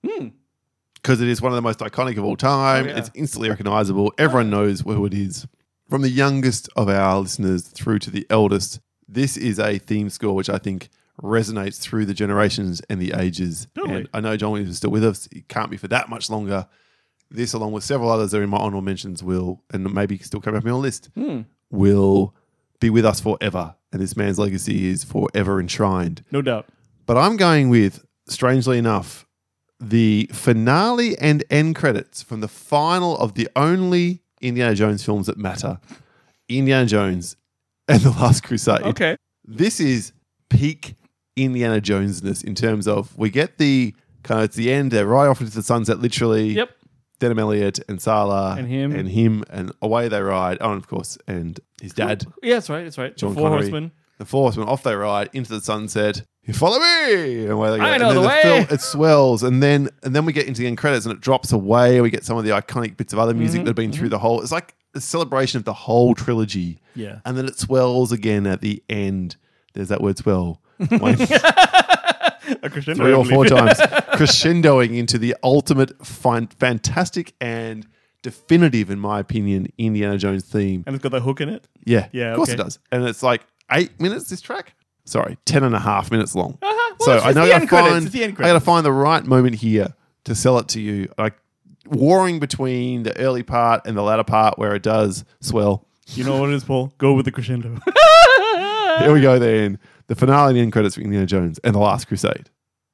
Because it is one of the most iconic of all time. Oh, yeah. It's instantly recognizable. Everyone knows who it is. From the youngest of our listeners through to the eldest, this is a theme score which I think resonates through the generations and the ages. Totally. And I know John Williams is still with us. He can't be for that much longer. This, along with several others that are in my honorable mentions, will, and maybe still come up on my list, Hmm. will be with us forever. And this man's legacy is forever enshrined. No doubt. But I'm going with, strangely enough, the finale and end credits from the final of the only Indiana Jones films that matter, Indiana Jones and the Last Crusade. Okay. This is peak Indiana Jonesness in terms of we get the kind of, it's the end, they're right off into the sunset, literally. Yep. Denham Elliott and Sala And him. and him and away they ride. Oh, and of course, and his dad, Yeah, that's right. That's right. John the Four Connery. Horsemen. the four horsemen, off they ride into the sunset. You follow me, and away they go. I and know then the way. film, it swells, and then and then we get into the end credits, and it drops away. We get some of the iconic bits of other music Mm-hmm, that have been through the whole. It's like a celebration of the whole trilogy. Yeah. And then it swells again at the end. There's that word swell. One, A crescendo, three I or four believe. times, crescendoing into the ultimate, fin- fantastic and definitive, in my opinion, Indiana Jones theme. And it's got that hook in it. Yeah, Yeah, of course okay. it does. And it's like eight minutes, this track? Sorry, ten and a half minutes long. Uh-huh. Well, so it's I just know the I end credits. find It's the end I got to credits. find the right moment here to sell it to you. Like warring between the early part and the latter part where it does swell. You know what it is, Paul? Go with the crescendo. Here we go then. The finale and the end credits for Indiana Jones and The Last Crusade.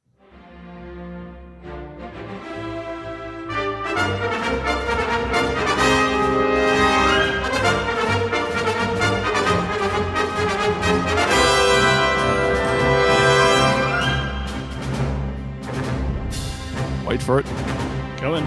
Wait for it. Going.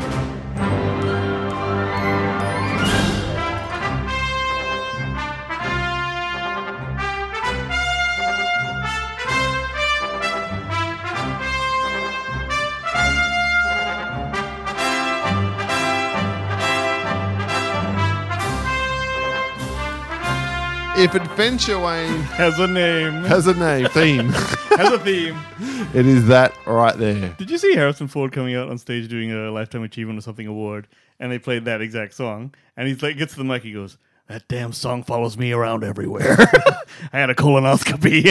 If Adventure Wayne Has a name. has a name, theme, Has a theme. it is that right there. Did you see Harrison Ford coming out on stage doing a Lifetime Achievement or something award, and they played that exact song, and he's like, gets to the mic, he goes, "That damn song follows me around everywhere." I had a colonoscopy,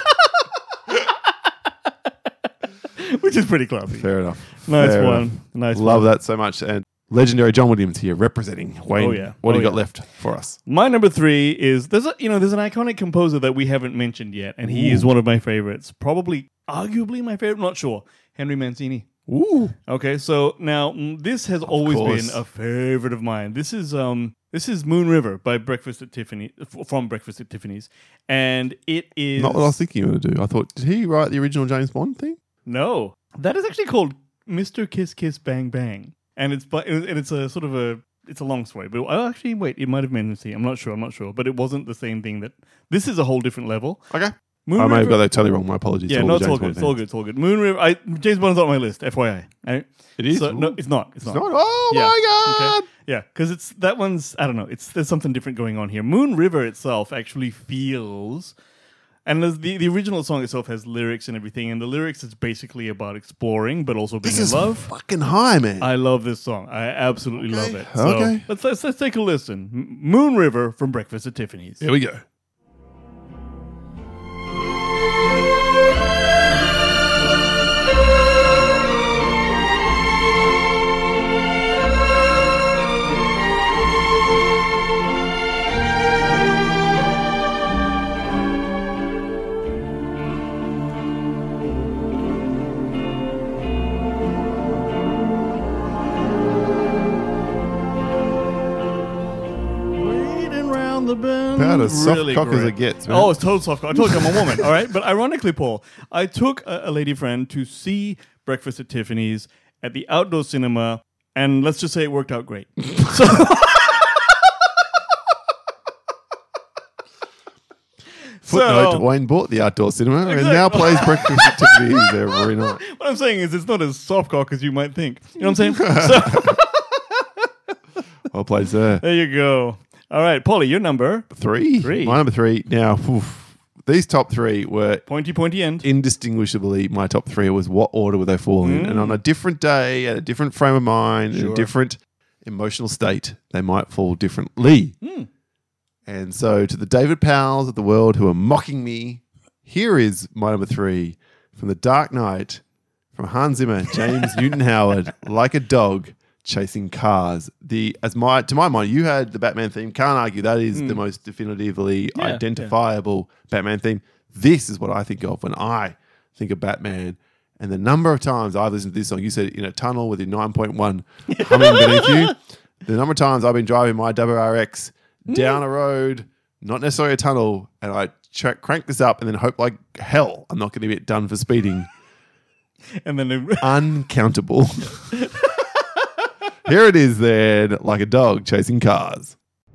which is pretty classy. Fair enough. Nice Fair one. enough. Nice Love one. that so much. And legendary John Williams here representing Wayne. Oh, yeah. What do Oh, you got yeah. left for us? My number three is there's a you know there's an iconic composer that we haven't mentioned yet, and he is one of my favorites. Probably, arguably my favorite. Not sure. Henry Mancini. Ooh. Okay, so now mm, this has always course. been a favorite of mine. This is um this is Moon River by Breakfast at Tiffany f- from Breakfast at Tiffany's, and it is Not what I was thinking you were going to do. I thought, did he write the original James Bond thing? no, that is actually called Mister Kiss Kiss Bang Bang, and it's but and it's a sort of a it's a long story. But oh, actually, wait, it might have been C. I'm not sure. I'm not sure, but it wasn't the same thing. That this is a whole different level. Okay. Moon I may have River- got that totally wrong. My apologies. Yeah, to all no, the it's all James good. Bond It's all fans. good. It's all good. Moon River. I, James Bond's not on my list. F Y I. Right? It is? So, no, Ooh. it's not. It's not. It's not? Oh Yeah. my God. Okay. Yeah, because it's that one's. I don't know. It's there's something different going on here. Moon River itself actually feels, and there's the the original song itself has lyrics and everything, and the lyrics is basically about exploring, but also being This in is love. fucking high, man. I love this song. I absolutely love it. So Okay. let's, let's let's take a listen. M- Moon River from Breakfast at Tiffany's. Here we go. Waiting round the bend. About as soft Really cock as great. it gets, man. Oh, it's total soft cock. I told you I'm a woman, all right? But ironically, Paul, I took a, a lady friend to see Breakfast at Tiffany's at the outdoor cinema, and let's just say it worked out great. So, Footnote, so Wayne bought the outdoor cinema and Exactly. now plays Breakfast at Tiffany's every night. what I'm saying is it's not as soft cock as you might think. You know what I'm saying? So, Well played, sir. there you go. All right, Paulie, your number. Three. Three. My number three. Now, oof, these top three were Pointy, pointy end. indistinguishably my top three. Was what order would they fall in? And on a different day, at a different frame of mind, in Sure. a different emotional state, they might fall differently. Mm. And so to the David Powells of the world who are mocking me, here is my number three from The Dark Knight, from Hans Zimmer, James Newton Howard, Like a Dog Chasing Cars. The as my to my mind, you had the Batman theme. Can't argue that is the most definitively Yeah, identifiable Batman theme. This is what I think of when I think of Batman. And the number of times I've listened to this song, you said in a tunnel with your nine point one humming beneath you. The number of times I've been driving my W R X down a road, not necessarily a tunnel, and I ch- crank this up and then hope like hell I'm not going to get done for speeding. And then it- Uncountable. Here it is then, Like a Dog Chasing Cars.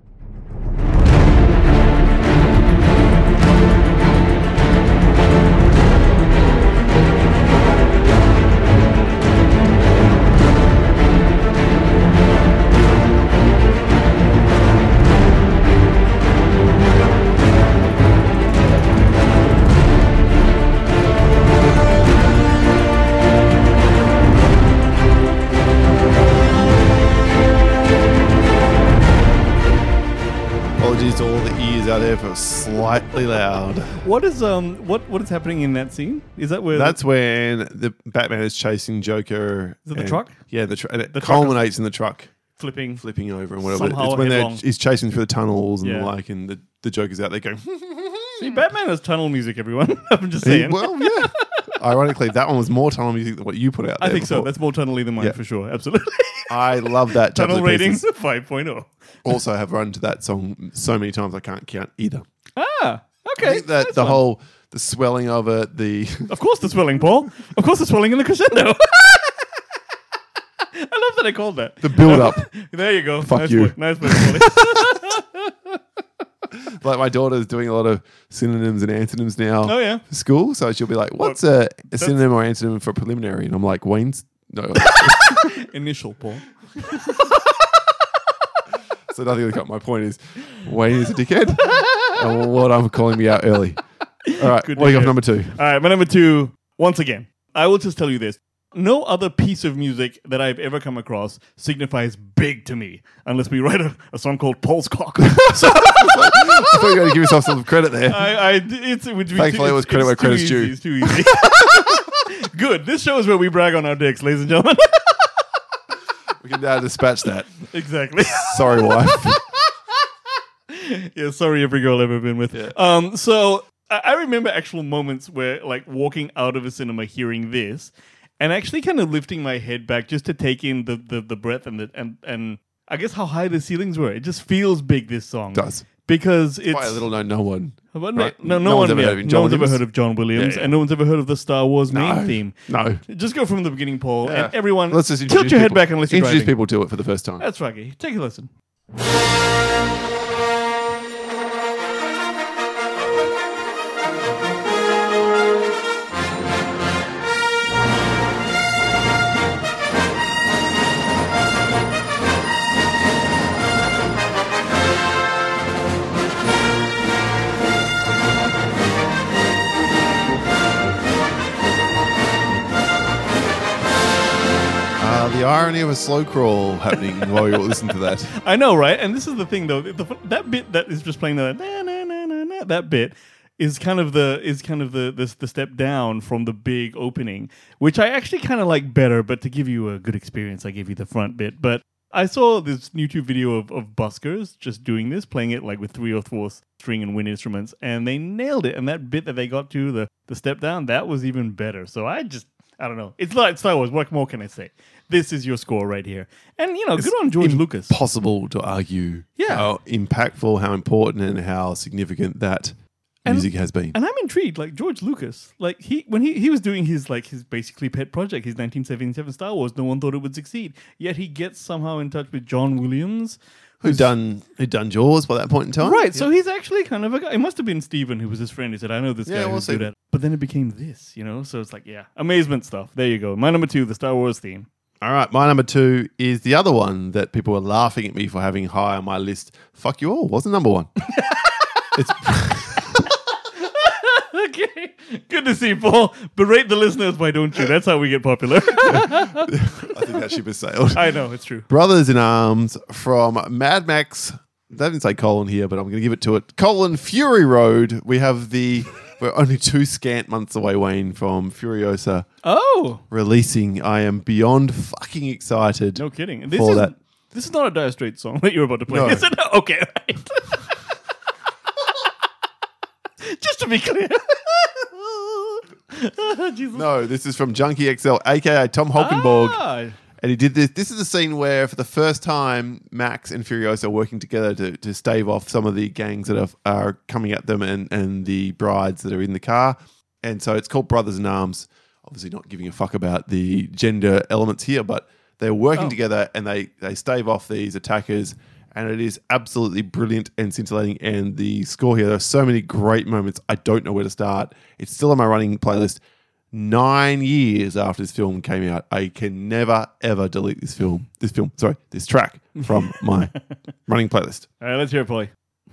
Apologies to all the ears out there for slightly loud. what is um what what is happening in that scene? Is that where That's when the Batman is chasing Joker. Is it the and- truck? Yeah, the, tr- and it The truck culminates in the truck flipping? flipping over and whatever. Somehow It's when they're, headlong. he's chasing through the tunnels and Yeah. the like, and the, the Joker's out there going, See, Batman has tunnel music. Everyone, I'm just He- saying. well, yeah. Ironically, that one was more tunnel music than what you put out there I think so. before. That's more tunnelly than mine Yeah. for sure. Absolutely. I love that. Tunnel Juxtaposition. ratings five point oh. Also have run to that song so many times I can't count either. Ah, I okay. think that That's the fun. whole, the swelling of it, the... Of course the swelling, Paul. Of course the swelling in the crescendo. I love that I called that. The build-up. There you go. Fuck nice you. Play. Nice play, Paulie. Like my daughter's doing a lot of synonyms and antonyms now Oh, yeah. for school. So she'll be like, what's a, a synonym or antonym for preliminary? And I'm like, Wayne's... No. Initial, Paul. So nothing will come. My point is, Wayne is a dickhead. And what I'm calling me out early. All right, Good what do you got to for number two? All right, my number two, once again, I will just tell you this. No other piece of music that I've ever come across signifies big to me, unless we write a, a song called Paul's Cock. So I thought you were going to give yourself some credit there. I, I, it's, it would be Thankfully, too, it was it's- credit where it's too credit's easy, due. It's too easy. Good. This show is where we brag on our dicks, ladies and gentlemen. We can now dispatch that. Exactly. Sorry, wife. Yeah, sorry, every girl I've ever been with. Um, so I, I remember actual moments where, like, walking out of a cinema, hearing this, and actually kind of lifting my head back just to take in the the, the breadth and the and and I guess how high the ceilings were. It just feels big. This song Does. because it's Quite a little known no one. But no, Right. no, no, No one, one's ever yeah, heard of no John one's ever Williams? heard of John Williams, Yeah, yeah. and no one's ever heard of the Star Wars main No. theme. No. Just go from the beginning, Paul, Yeah. and everyone. Let's just tilt introduce your head people- back unless you're Introduce driving. people to it for the first time. That's right. Guy. Take a listen. Uh, the irony of a slow crawl happening while you're listening to that. I know, right? And this is the thing, though. The, that bit that is just playing the na, na, na, na, na, that bit is kind of the is kind of the the, the step down from the big opening, which I actually kind of like better. But to give you a good experience, I gave you the front bit. But I saw this YouTube video of, of buskers just doing this, playing it like with three or four string and wind instruments, and they nailed it. And that bit that they got to, the the step down, that was even better. So I just I don't know. It's like Star Wars. What more can I say? This is your score right here. And, you know, good on George Lucas. Possible to argue Yeah. how impactful, how important, and how significant that And- music has been. And I'm intrigued, like George Lucas, like he when he, he was doing his like his basically pet project, his nineteen seventy-seven Star Wars, no one thought it would succeed. Yet he gets somehow in touch with John Williams. Who'd done who'd done Jaws by that point in time? Right, so he's actually kind of a guy. It must have been Stephen who was his friend. He said, I know this Yeah, guy we'll who's see. good at it. But then it became this, you know? So it's like, yeah, amazement stuff. There you go. My number two, the Star Wars theme. All right, my number two is the other one that people were laughing at me for having high on my list. Fuck you all, wasn't number one. It's Okay. Good to see, Paul. Berate the listeners, why don't you? That's how we get popular. I think that ship has sailed. I know, it's true. Brothers in Arms from Mad Max. They didn't say colon here, but I'm going to give it to it. Colon Fury Road. We have the... We're only two scant months away, Wayne, from Furiosa Oh. releasing. I am beyond fucking excited. No kidding. This for is that. this is not a Dire Straits song that you're about to play, No. is it? Okay, right. Just to be clear. Jesus. No, this is from Junkie X L, a k a. Tom Holkenborg. Ah. And he did this. This is a scene where, for the first time, Max and Furiosa are working together to, to stave off some of the gangs that are, are coming at them and, and the brides that are in the car. And so it's called Brothers in Arms. Obviously not giving a fuck about the gender elements here, but they're working Oh. together and they, they stave off these attackers. And it is absolutely brilliant and scintillating. And the score here, there are so many great moments. I don't know where to start. It's still on my running playlist. Nine years after this film came out, I can never ever delete this film. This film, sorry, this track from my running playlist. All right, let's hear it, Paulie.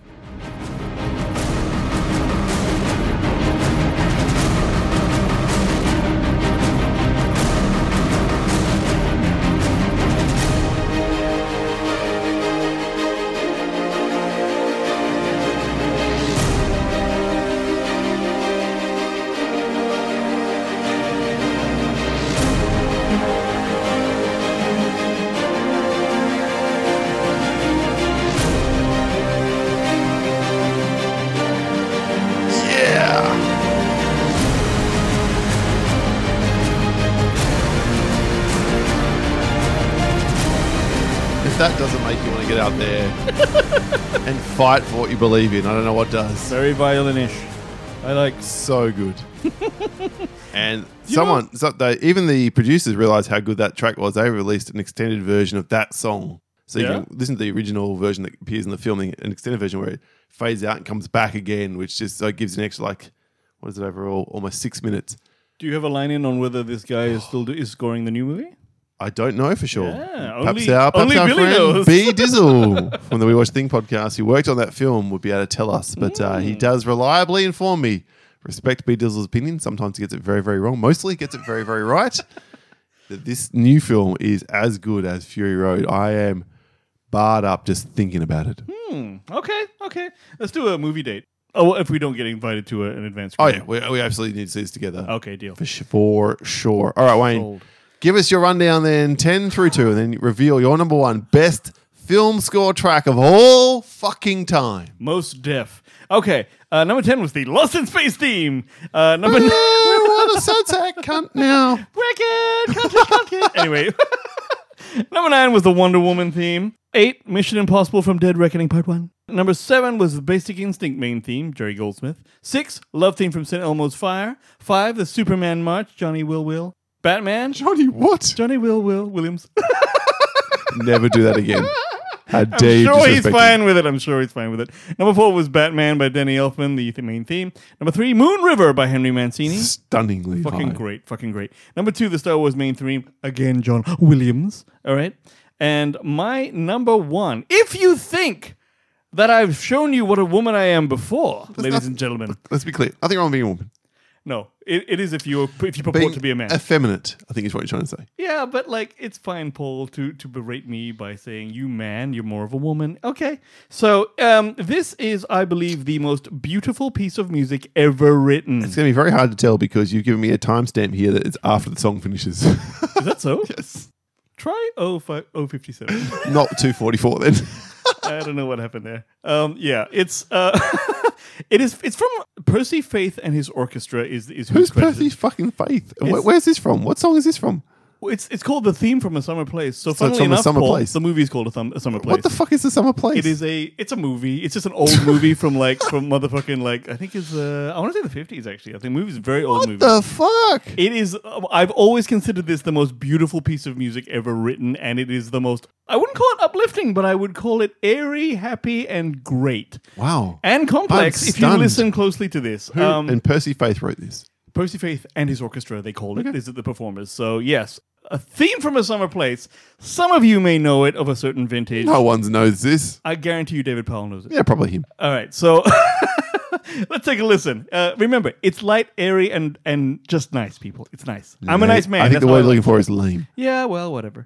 Yeah. If that doesn't make you want to get out there and fight for what you believe in, I don't know what does. Very violin-ish. I like. So good. And someone, so they, even the producers realized how good that track was. They released an extended version of that song. So you Yeah? can listen to the original version that appears in the film, an extended version where it fades out and comes back again, which just so it gives an extra, like, what is it overall? Almost six minutes. Do you have a line in on whether this guy is still do- is scoring the new movie? I don't know for sure. Yeah, perhaps only- our, perhaps only our Billy friend knows. B Dizzle from the We Watch Thing podcast, who worked on that film, would be able to tell us. But uh, Mm. he does reliably inform me. Respect B Dizzle's opinion. Sometimes he gets it very, very wrong. Mostly he gets it very, very right. That this new film is as good as Fury Road. I am barred up just thinking about it. Hmm. Okay. Okay. Let's do a movie date. Oh, well, if we don't get invited to a, an advanced. Oh, screening. yeah. We, we absolutely need to see this together. Okay. Deal. For, sh- for sure. All right, Wayne. Sold. Give us your rundown then, ten through two, and then reveal your number one best film score track of all fucking time. Most deaf. Okay. Uh, number ten was the Lost in Space theme. Uh, number nine. What a sunset cunt now. Wicked. Cunt, cunt, cunt. Anyway. Number nine was the Wonder Woman theme. Eight, Mission Impossible from Dead Reckoning Part One. Number seven was the Basic Instinct main theme, Jerry Goldsmith. Six, Love theme from Saint Elmo's Fire. Five, the Superman March, Johnny Will Will. Batman, Johnny, what? Johnny Will Will Williams. Never do that again. How I'm dare you sure he's disrespect fine him. with it. I'm sure he's fine with it. Number four was Batman by Danny Elfman, the main theme. Number three, Moon River by Henry Mancini. Stunningly Fucking high. great, fucking great. Number two, the Star Wars main theme, again, John Williams. All right. And my number one, if you think that I've shown you what a woman I am before, ladies not- and gentlemen, Let's be clear. Nothing wrong with being a woman. no, it, it is if you if you purport Being to be a man. effeminate, I think is what you're trying to say. Yeah, but like it's fine, Paul, to to berate me by saying you man, you're more of a woman. Okay, so um, this is, I believe, the most beautiful piece of music ever written. It's going to be very hard to tell because you've given me a timestamp here that it's after the song finishes. Is that so? Yes. Try oh fifty-seven. Not two forty-four then. I don't know what happened there. Um, yeah, it's uh, it is. It's from Percy Faith and his orchestra. Is is Who's credited. Percy fucking Faith? Where, It's- where's this from? What song is this from? Well, It's it's called The Theme from a Summer Place. So, it's funnily from A enough, Summer Paul, Place. the movie is called a, thum- a Summer Place. What the fuck is the summer place? It is a. It's a movie. It's just an old movie from like from motherfucking like I think it's uh I want to say the fifties actually. I think the movie's a very old What movie. the fuck? It is. uh, I've always considered this the most beautiful piece of music ever written, and it is the most. I wouldn't call it uplifting, but I would call it airy, happy, and great, Wow. and complex. I'm If you stunned. listen closely to this, Who, um, and Percy Faith wrote this. Percy Faith and his orchestra, they called it. Is it the performers? So yes, a theme from a summer place. Some of you may know it of a certain vintage. No one knows this. I guarantee you, David Powell knows it. Yeah, probably him. All right, so Let's take a listen. Uh, remember, it's light, airy, and and just nice, people. It's nice. I'm a nice man. I think That's the how word I I'm like looking for is lame. Yeah, well, whatever.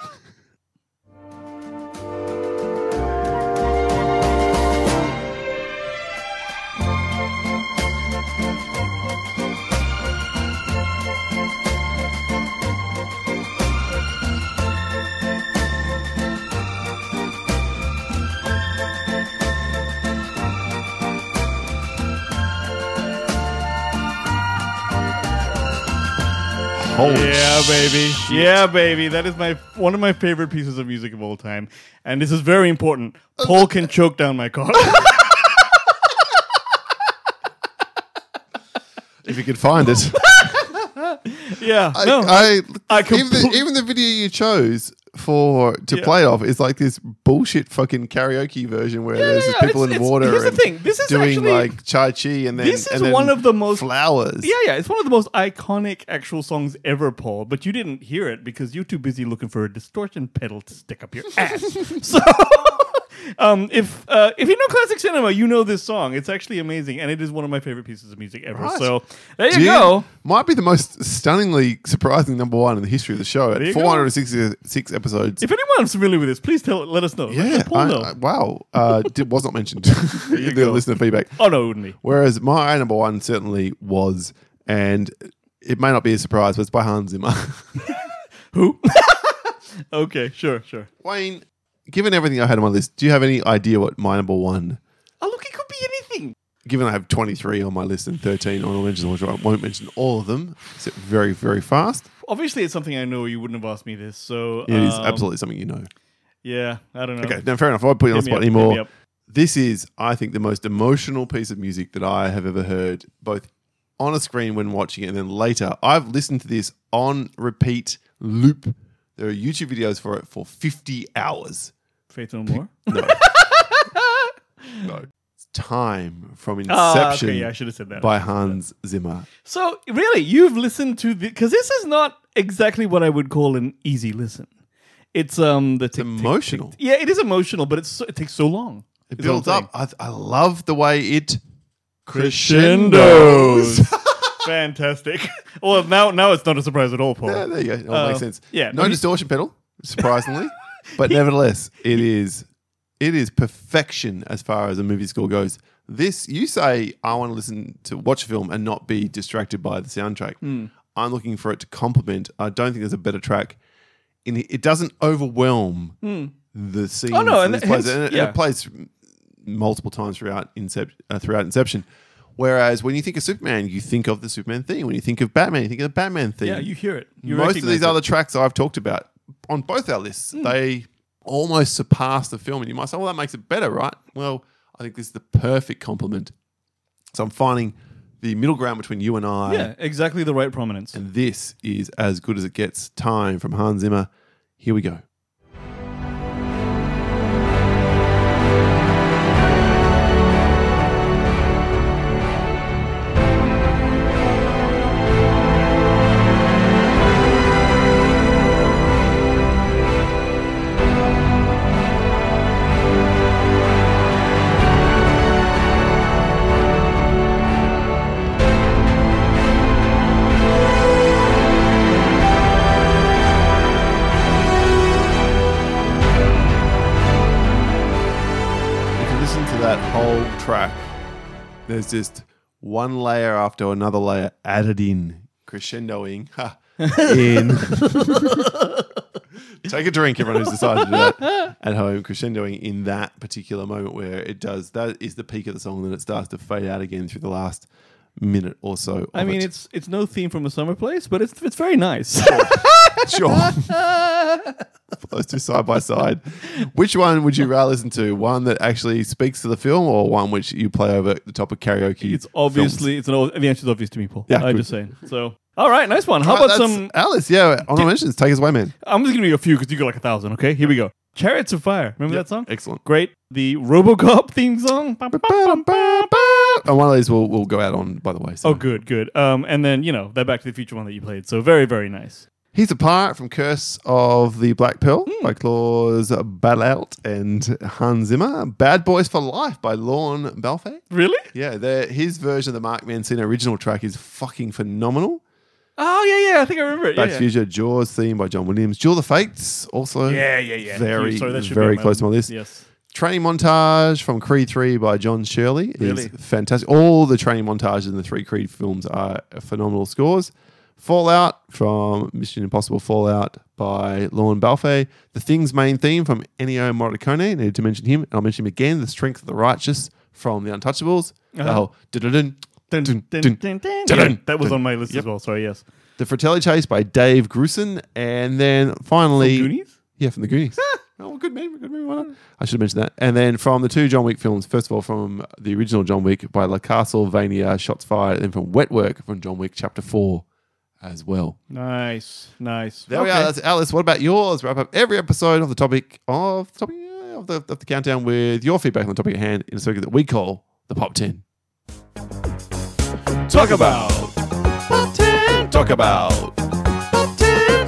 Holy Yeah, shit. baby. Yeah, baby. That is my one of my favorite pieces of music of all time. And this is very important. Paul can choke down my cock. If you could find it. yeah. I, no. I, I even, the, compl- even the video you chose for to Yeah. play it off is like this bullshit fucking karaoke version where there's yeah, just yeah, people it's- in it's- water here's the and thing. This is doing actually- like chai chi and then This is and then one of the most- flowers. Yeah, yeah. It's one of the most iconic actual songs ever, Paul. But you didn't hear it because you're too busy looking for a distortion pedal to stick up your ass. so, um, if uh, if you know classic cinema, you know this song. It's actually amazing, and it is one of my favorite pieces of music ever. Right. So there you Dude, go. might be the most stunningly surprising number one in the history of the show There you at go. four hundred sixty-six episodes. If anyone's familiar with this, please tell let us know. Let yeah, Paul I- know. I- wow. Uh, did, was not mentioned in the go. listener feedback. oh no, it wouldn't be. Whereas my number one certainly was, and it may not be a surprise, but it's by Hans Zimmer. Who? okay, sure, sure. Wayne, given everything I had on my list, do you have any idea what my number one? Oh look, it could be anything. Given I have twenty-three on my list and thirteen honorable mentions, which I won't mention all of them, except very, very fast. Obviously, it's something I know. You wouldn't have asked me this, so It is um, absolutely something you know. Yeah, I don't know. Okay, no, fair enough. I won't put you on Hit the me spot up, hit me anymore. up. This is, I think, the most emotional piece of music that I have ever heard, both on a screen when watching it and then later. I've listened to this on repeat loop. There are YouTube videos for it for fifty hours. Faith No More. No. no. It's Time from Ah, Inception okay, yeah, I should have said that. by Hans Zimmer. So really, you've listened to the because this is not exactly what I would call an easy listen. It's um the tick, tick, emotional. tick. Yeah, it is emotional, but it's so, it takes so long. It is what I'm builds up. I, I love the way it Crescendos. Fantastic. Well, now now it's not a surprise at all, Paul. Yeah, there you go. It all Uh, makes sense. yeah, No no, he- distortion pedal, surprisingly. but nevertheless, it is it is perfection as far as a movie score goes. This, you say, I want to listen to watch a film and not be distracted by the soundtrack. Hmm. I'm looking for it to complement. I don't think there's a better track. In it, it doesn't overwhelm the scenes. Oh, no, that and this plays. hence- And it, and yeah. it plays multiple times throughout Incep- uh, throughout Inception. Whereas when you think of Superman, you think of the Superman theme. When you think of Batman, you think of the Batman theme. Yeah, you hear it. You Most of recognize these it. other tracks I've talked about on both our lists, they almost surpass the film. And you might say, well, that makes it better, right? Well, I think this is the perfect complement. So I'm finding the middle ground between you and I. Yeah, exactly the right prominence. And this is as good as it gets. Time from Hans Zimmer. Here we go. If you listen to that whole track, there's just one layer after another layer added in, crescendoing ha, in. Take a drink, everyone who's decided to do that at home, crescendoing in that particular moment where it does. That is the peak of the song, and then it starts to fade out again through the last minute or so. Of I mean, it. it's it's no theme from a summer place, but it's it's very nice. Sure. Those two side by side. Which one would you rather listen to? One that actually speaks to the film, or one which you play over the top of karaoke? It's obviously it's an o- the answer's obvious to me, Paul. Yeah, I'm good. just saying. So, all right, nice one. How films? about That's some? Alice? Yeah, honorable mentions. Take us away, man. I'm just gonna do a few because you got like a thousand. Okay, here we go. Chariots of Fire. Remember that song? Excellent. Great. The RoboCop theme song. And one of these will will go out on, by the way. So. Oh, good, good. Um, and then you know that Back to the Future one that you played. So very, very nice. He's a Pirate from Curse of the Black Pearl by Klaus Badelt and Hans Zimmer. Bad Boys for Life by Lorne Balfe. Really? Yeah, they're- his version of the Mark Mancina original track is fucking phenomenal. Oh, yeah, yeah. I think I remember it. Back yeah, to yeah. Future, Jaws theme by John Williams. Duel of the Fates, also Yeah, yeah, yeah. very, Sorry, that should very be on close to my list. Yes. Training montage from Creed three by John Shirley is Really? fantastic. All the training montages in the three Creed films are phenomenal scores. Fallout from Mission Impossible Fallout by Lorne Balfe. The Thing's main theme from Ennio Morricone. Needed to mention him. And I'll mention him again. The Strength of the Righteous from The Untouchables. The Uh-huh. whole dun-dun-dun, Dun, dun, dun, dun, dun, dun. dun, Yeah, that was dun. on my list Yep. as well. Sorry, yes. The Fratelli Chase by Dave Grusin. And then finally... From Goonies? Yeah, from the Goonies. Oh, good movie, good movie. Why not? I should have mentioned that. And then from the two John Wick films, first of all, from the original John Wick by La Castlevania, Shots Fired, and then from Wet Work from John Wick Chapter four as well. Nice, nice. There we Okay. are. That's Alice. What about yours? Wrap up every episode of the topic of, topic, yeah, of, the, of the countdown with your feedback on the topic at hand in a circuit that we call the Pop ten. Talk about Pop ten. Talk about Pop ten.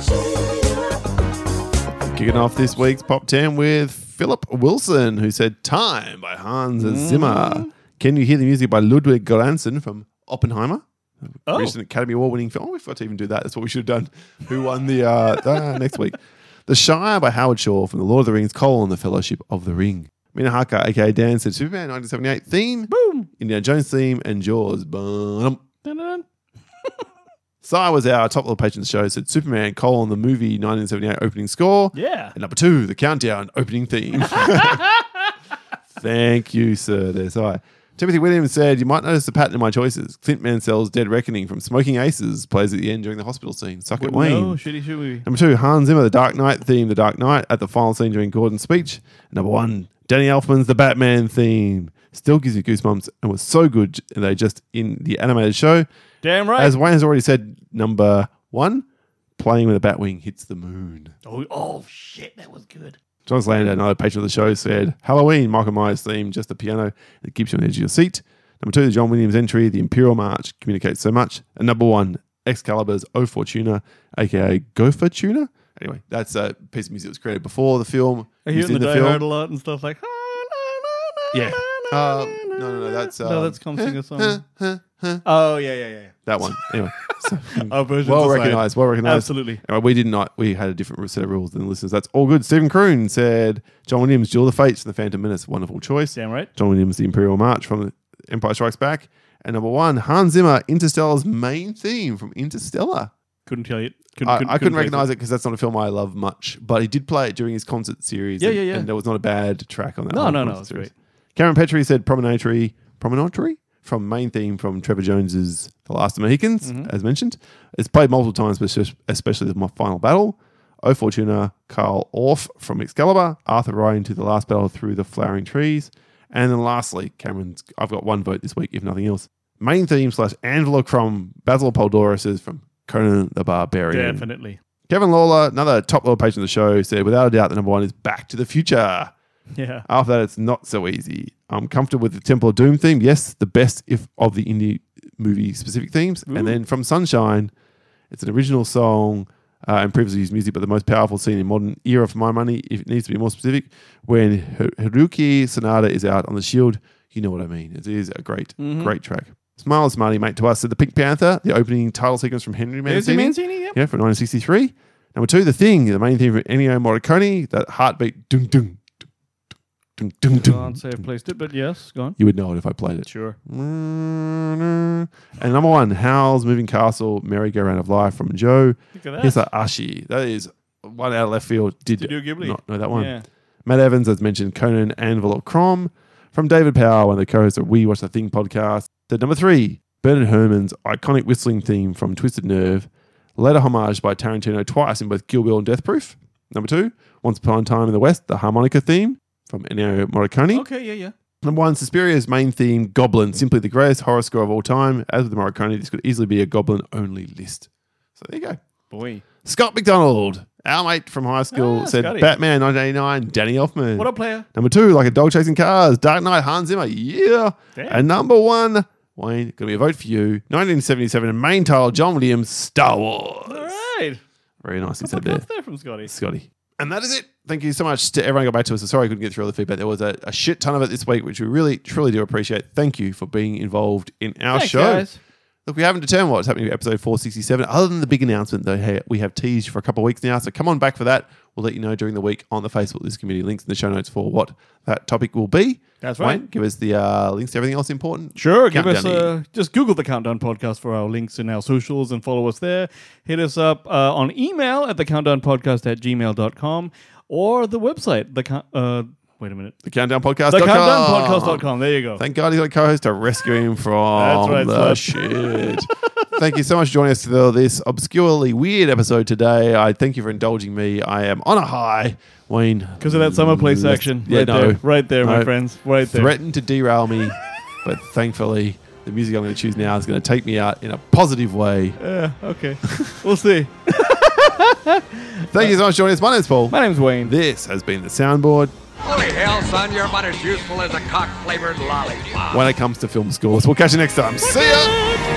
Kicking off this week's Pop ten with Philip Wilson, who said Time by Hans Zimmer. Can you hear the music by Ludwig Göransson from Oppenheimer? Oh. Recent Academy Award winning film. Oh, we forgot to even do that. That's what we should have done. Who won the uh, uh, next week? The Shire by Howard Shaw from The Lord of the Rings, Cole and the Fellowship of the Ring. Mina Haka, aka Dan, said Superman nineteen seventy-eight theme. Boom. Indiana Jones theme and Jaws. Bum. Dun, dun, dun. Si was our top little patron of the show, said Superman, Cole and the movie nineteen seventy-eight opening score. Yeah. And number two, the countdown opening theme. Thank you, sir. There's I. Timothy Williams said, you might notice a pattern in my choices. Clint Mansell's Dead Reckoning from Smoking Aces plays at the end during the hospital scene. Suck it, Wayne. No, shitty shit movie. Number two, Hans Zimmer, The Dark Knight theme, The Dark Knight at the final scene during Gordon's speech. Number one, Danny Elfman's The Batman theme. Still gives you goosebumps and was so good they just in the animated show. Damn right. As Wayne has already said, number one, Playing with a Batwing Hits the Moon. oh, oh, shit. That was good. John Slander, another patron of the show, said, Halloween, Michael Myers theme, just the piano. It keeps you on the edge of your seat. Number two, the John Williams entry, The Imperial March, communicates so much. And number one, Excalibur's O Fortuna, a k a. Gopher Tuna. Anyway, that's a piece of music that was created before the film. I hear used it in the, in Die film. Hard a lot and stuff like. Yeah. Um, no, no, no, that's... Um, no, that's Come Sing a Song. Oh, yeah, yeah, yeah. that one. Anyway, so, Our version's well the same. recognized, well recognized. Absolutely. Anyway, we did not. We had a different set of rules than the listeners. That's all good. Stephen Kroon said, John Williams, Duel of the Fates from The Phantom Menace. Wonderful choice. Damn right. John Williams, The Imperial March from Empire Strikes Back. And number one, Hans Zimmer, Interstellar's main theme from Interstellar. Couldn't tell you. Couldn't, I, couldn't, I couldn't place recognize it. it because that's not a film I love much, but he did play it during his concert series. Yeah, and, yeah, yeah. And there was not a bad track on that. No, whole no, no, concert it's series. great. Cameron Petrie said Promontory, Promontory from main theme from Trevor Jones's The Last of the Mohicans, Mm-hmm. as mentioned. It's played multiple times, but especially the final battle. O Fortuna, Carl Orff from Excalibur, Arthur riding to the last battle through the flowering trees. And then lastly, Cameron's, I've got one vote this week, if nothing else. Main theme slash Anvil from Basil Poldoris is from Conan the Barbarian. Definitely. Kevin Lawler, another top level patron of the show, said, without a doubt, the number one is Back to the Future. Yeah. After that, it's not so easy. I'm comfortable with the Temple of Doom theme. Yes, the best if of the indie movie specific themes. Ooh. And then from Sunshine, it's an original song uh, and previously used music, but the most powerful scene in modern era for my money, if it needs to be more specific, when Haruki Sonata is out on the shield. You know what I mean. It is a great, Mhm. great track. Smile Smarty, mate, to us, said The Pink Panther, the opening title sequence from Henry There's the Mancini. Mancini, yep. Yeah, from nineteen sixty-three. Number two, The Thing, the main theme from Ennio Morricone, that heartbeat, dung, dung, dung, dung, dung, Can't say I placed it, but yes, go on. You would know it if I played it. Sure. And number one, Howl's Moving Castle, Merry-Go-Round of Life from Joe Look at that. Hisaishi. That is one out of left field. Did Studio Ghibli. not know that one. Yeah. Matt Evans, as mentioned, Conan Anvil of Crom. From David Power, one of the co-hosts of We Watch the Thing podcast. The number three, Bernard Herrmann's iconic whistling theme from Twisted Nerve. Later homage by Tarantino twice in both Kill Bill and Death Proof. Number two, Once Upon a Time in the West, the harmonica theme from Ennio Morricone. Okay, yeah, yeah. Number one, Suspiria's main theme, Goblin, simply the greatest horror score of all time. As with Morricone, this could easily be a Goblin-only list. So there you go. Boy. Scott McDonald, our mate from high school, Ah, said Scotty. Batman nineteen eighty-nine, Danny Elfman. What up, player? Number two, Like a Dog Chasing Cars, Dark Knight, Hans Zimmer, yeah. Damn. And number one, Wayne, going to be a vote for you, nineteen seventy-seven, main title, John Williams, Star Wars. All right. Very nicely Couple said of there. cards there from Scotty. Scotty. And that is it. Thank you so much to everyone who got back to us. Sorry I couldn't get through all the feedback. There was a, a shit ton of it this week, which we really, truly do appreciate. Thank you for being involved in our Thanks, show. guys. Look, we haven't determined what's happening with episode four sixty-seven, other than the big announcement, though. Hey, we have teased for a couple of weeks now, so come on back for that. We'll let you know during the week on the Facebook List Community links in the show notes for what that topic will be. That's Wayne, right. give us the uh, links to everything else important. Sure, give Countdown us uh, just Google the Countdown Podcast for our links in our socials and follow us there. Hit us up uh, on email at the countdown podcast at gmail dot com or the website, the count. Uh, wait a minute. The Countdown Podcast. The countdown podcast dot com. There you go. Thank God he's got a co-host to rescue him from That's right, the Slut. shit. Thank you so much for joining us for this obscurely weird episode today. I thank you for indulging me. I am on a high, Wayne. Because of that summer place action. Yeah, right no. there, right there, my No. friends. Right there. Threatened to derail me, but thankfully the music I'm going to choose now is going to take me out in a positive way. Yeah, okay. We'll see. Thank you so much for joining us. My name's Paul. My name's Wayne. This has been the Soundboard. Holy hell, son, you're about as useful as a cock-flavored lollipop. When it comes to film scores, we'll catch you next time. See ya!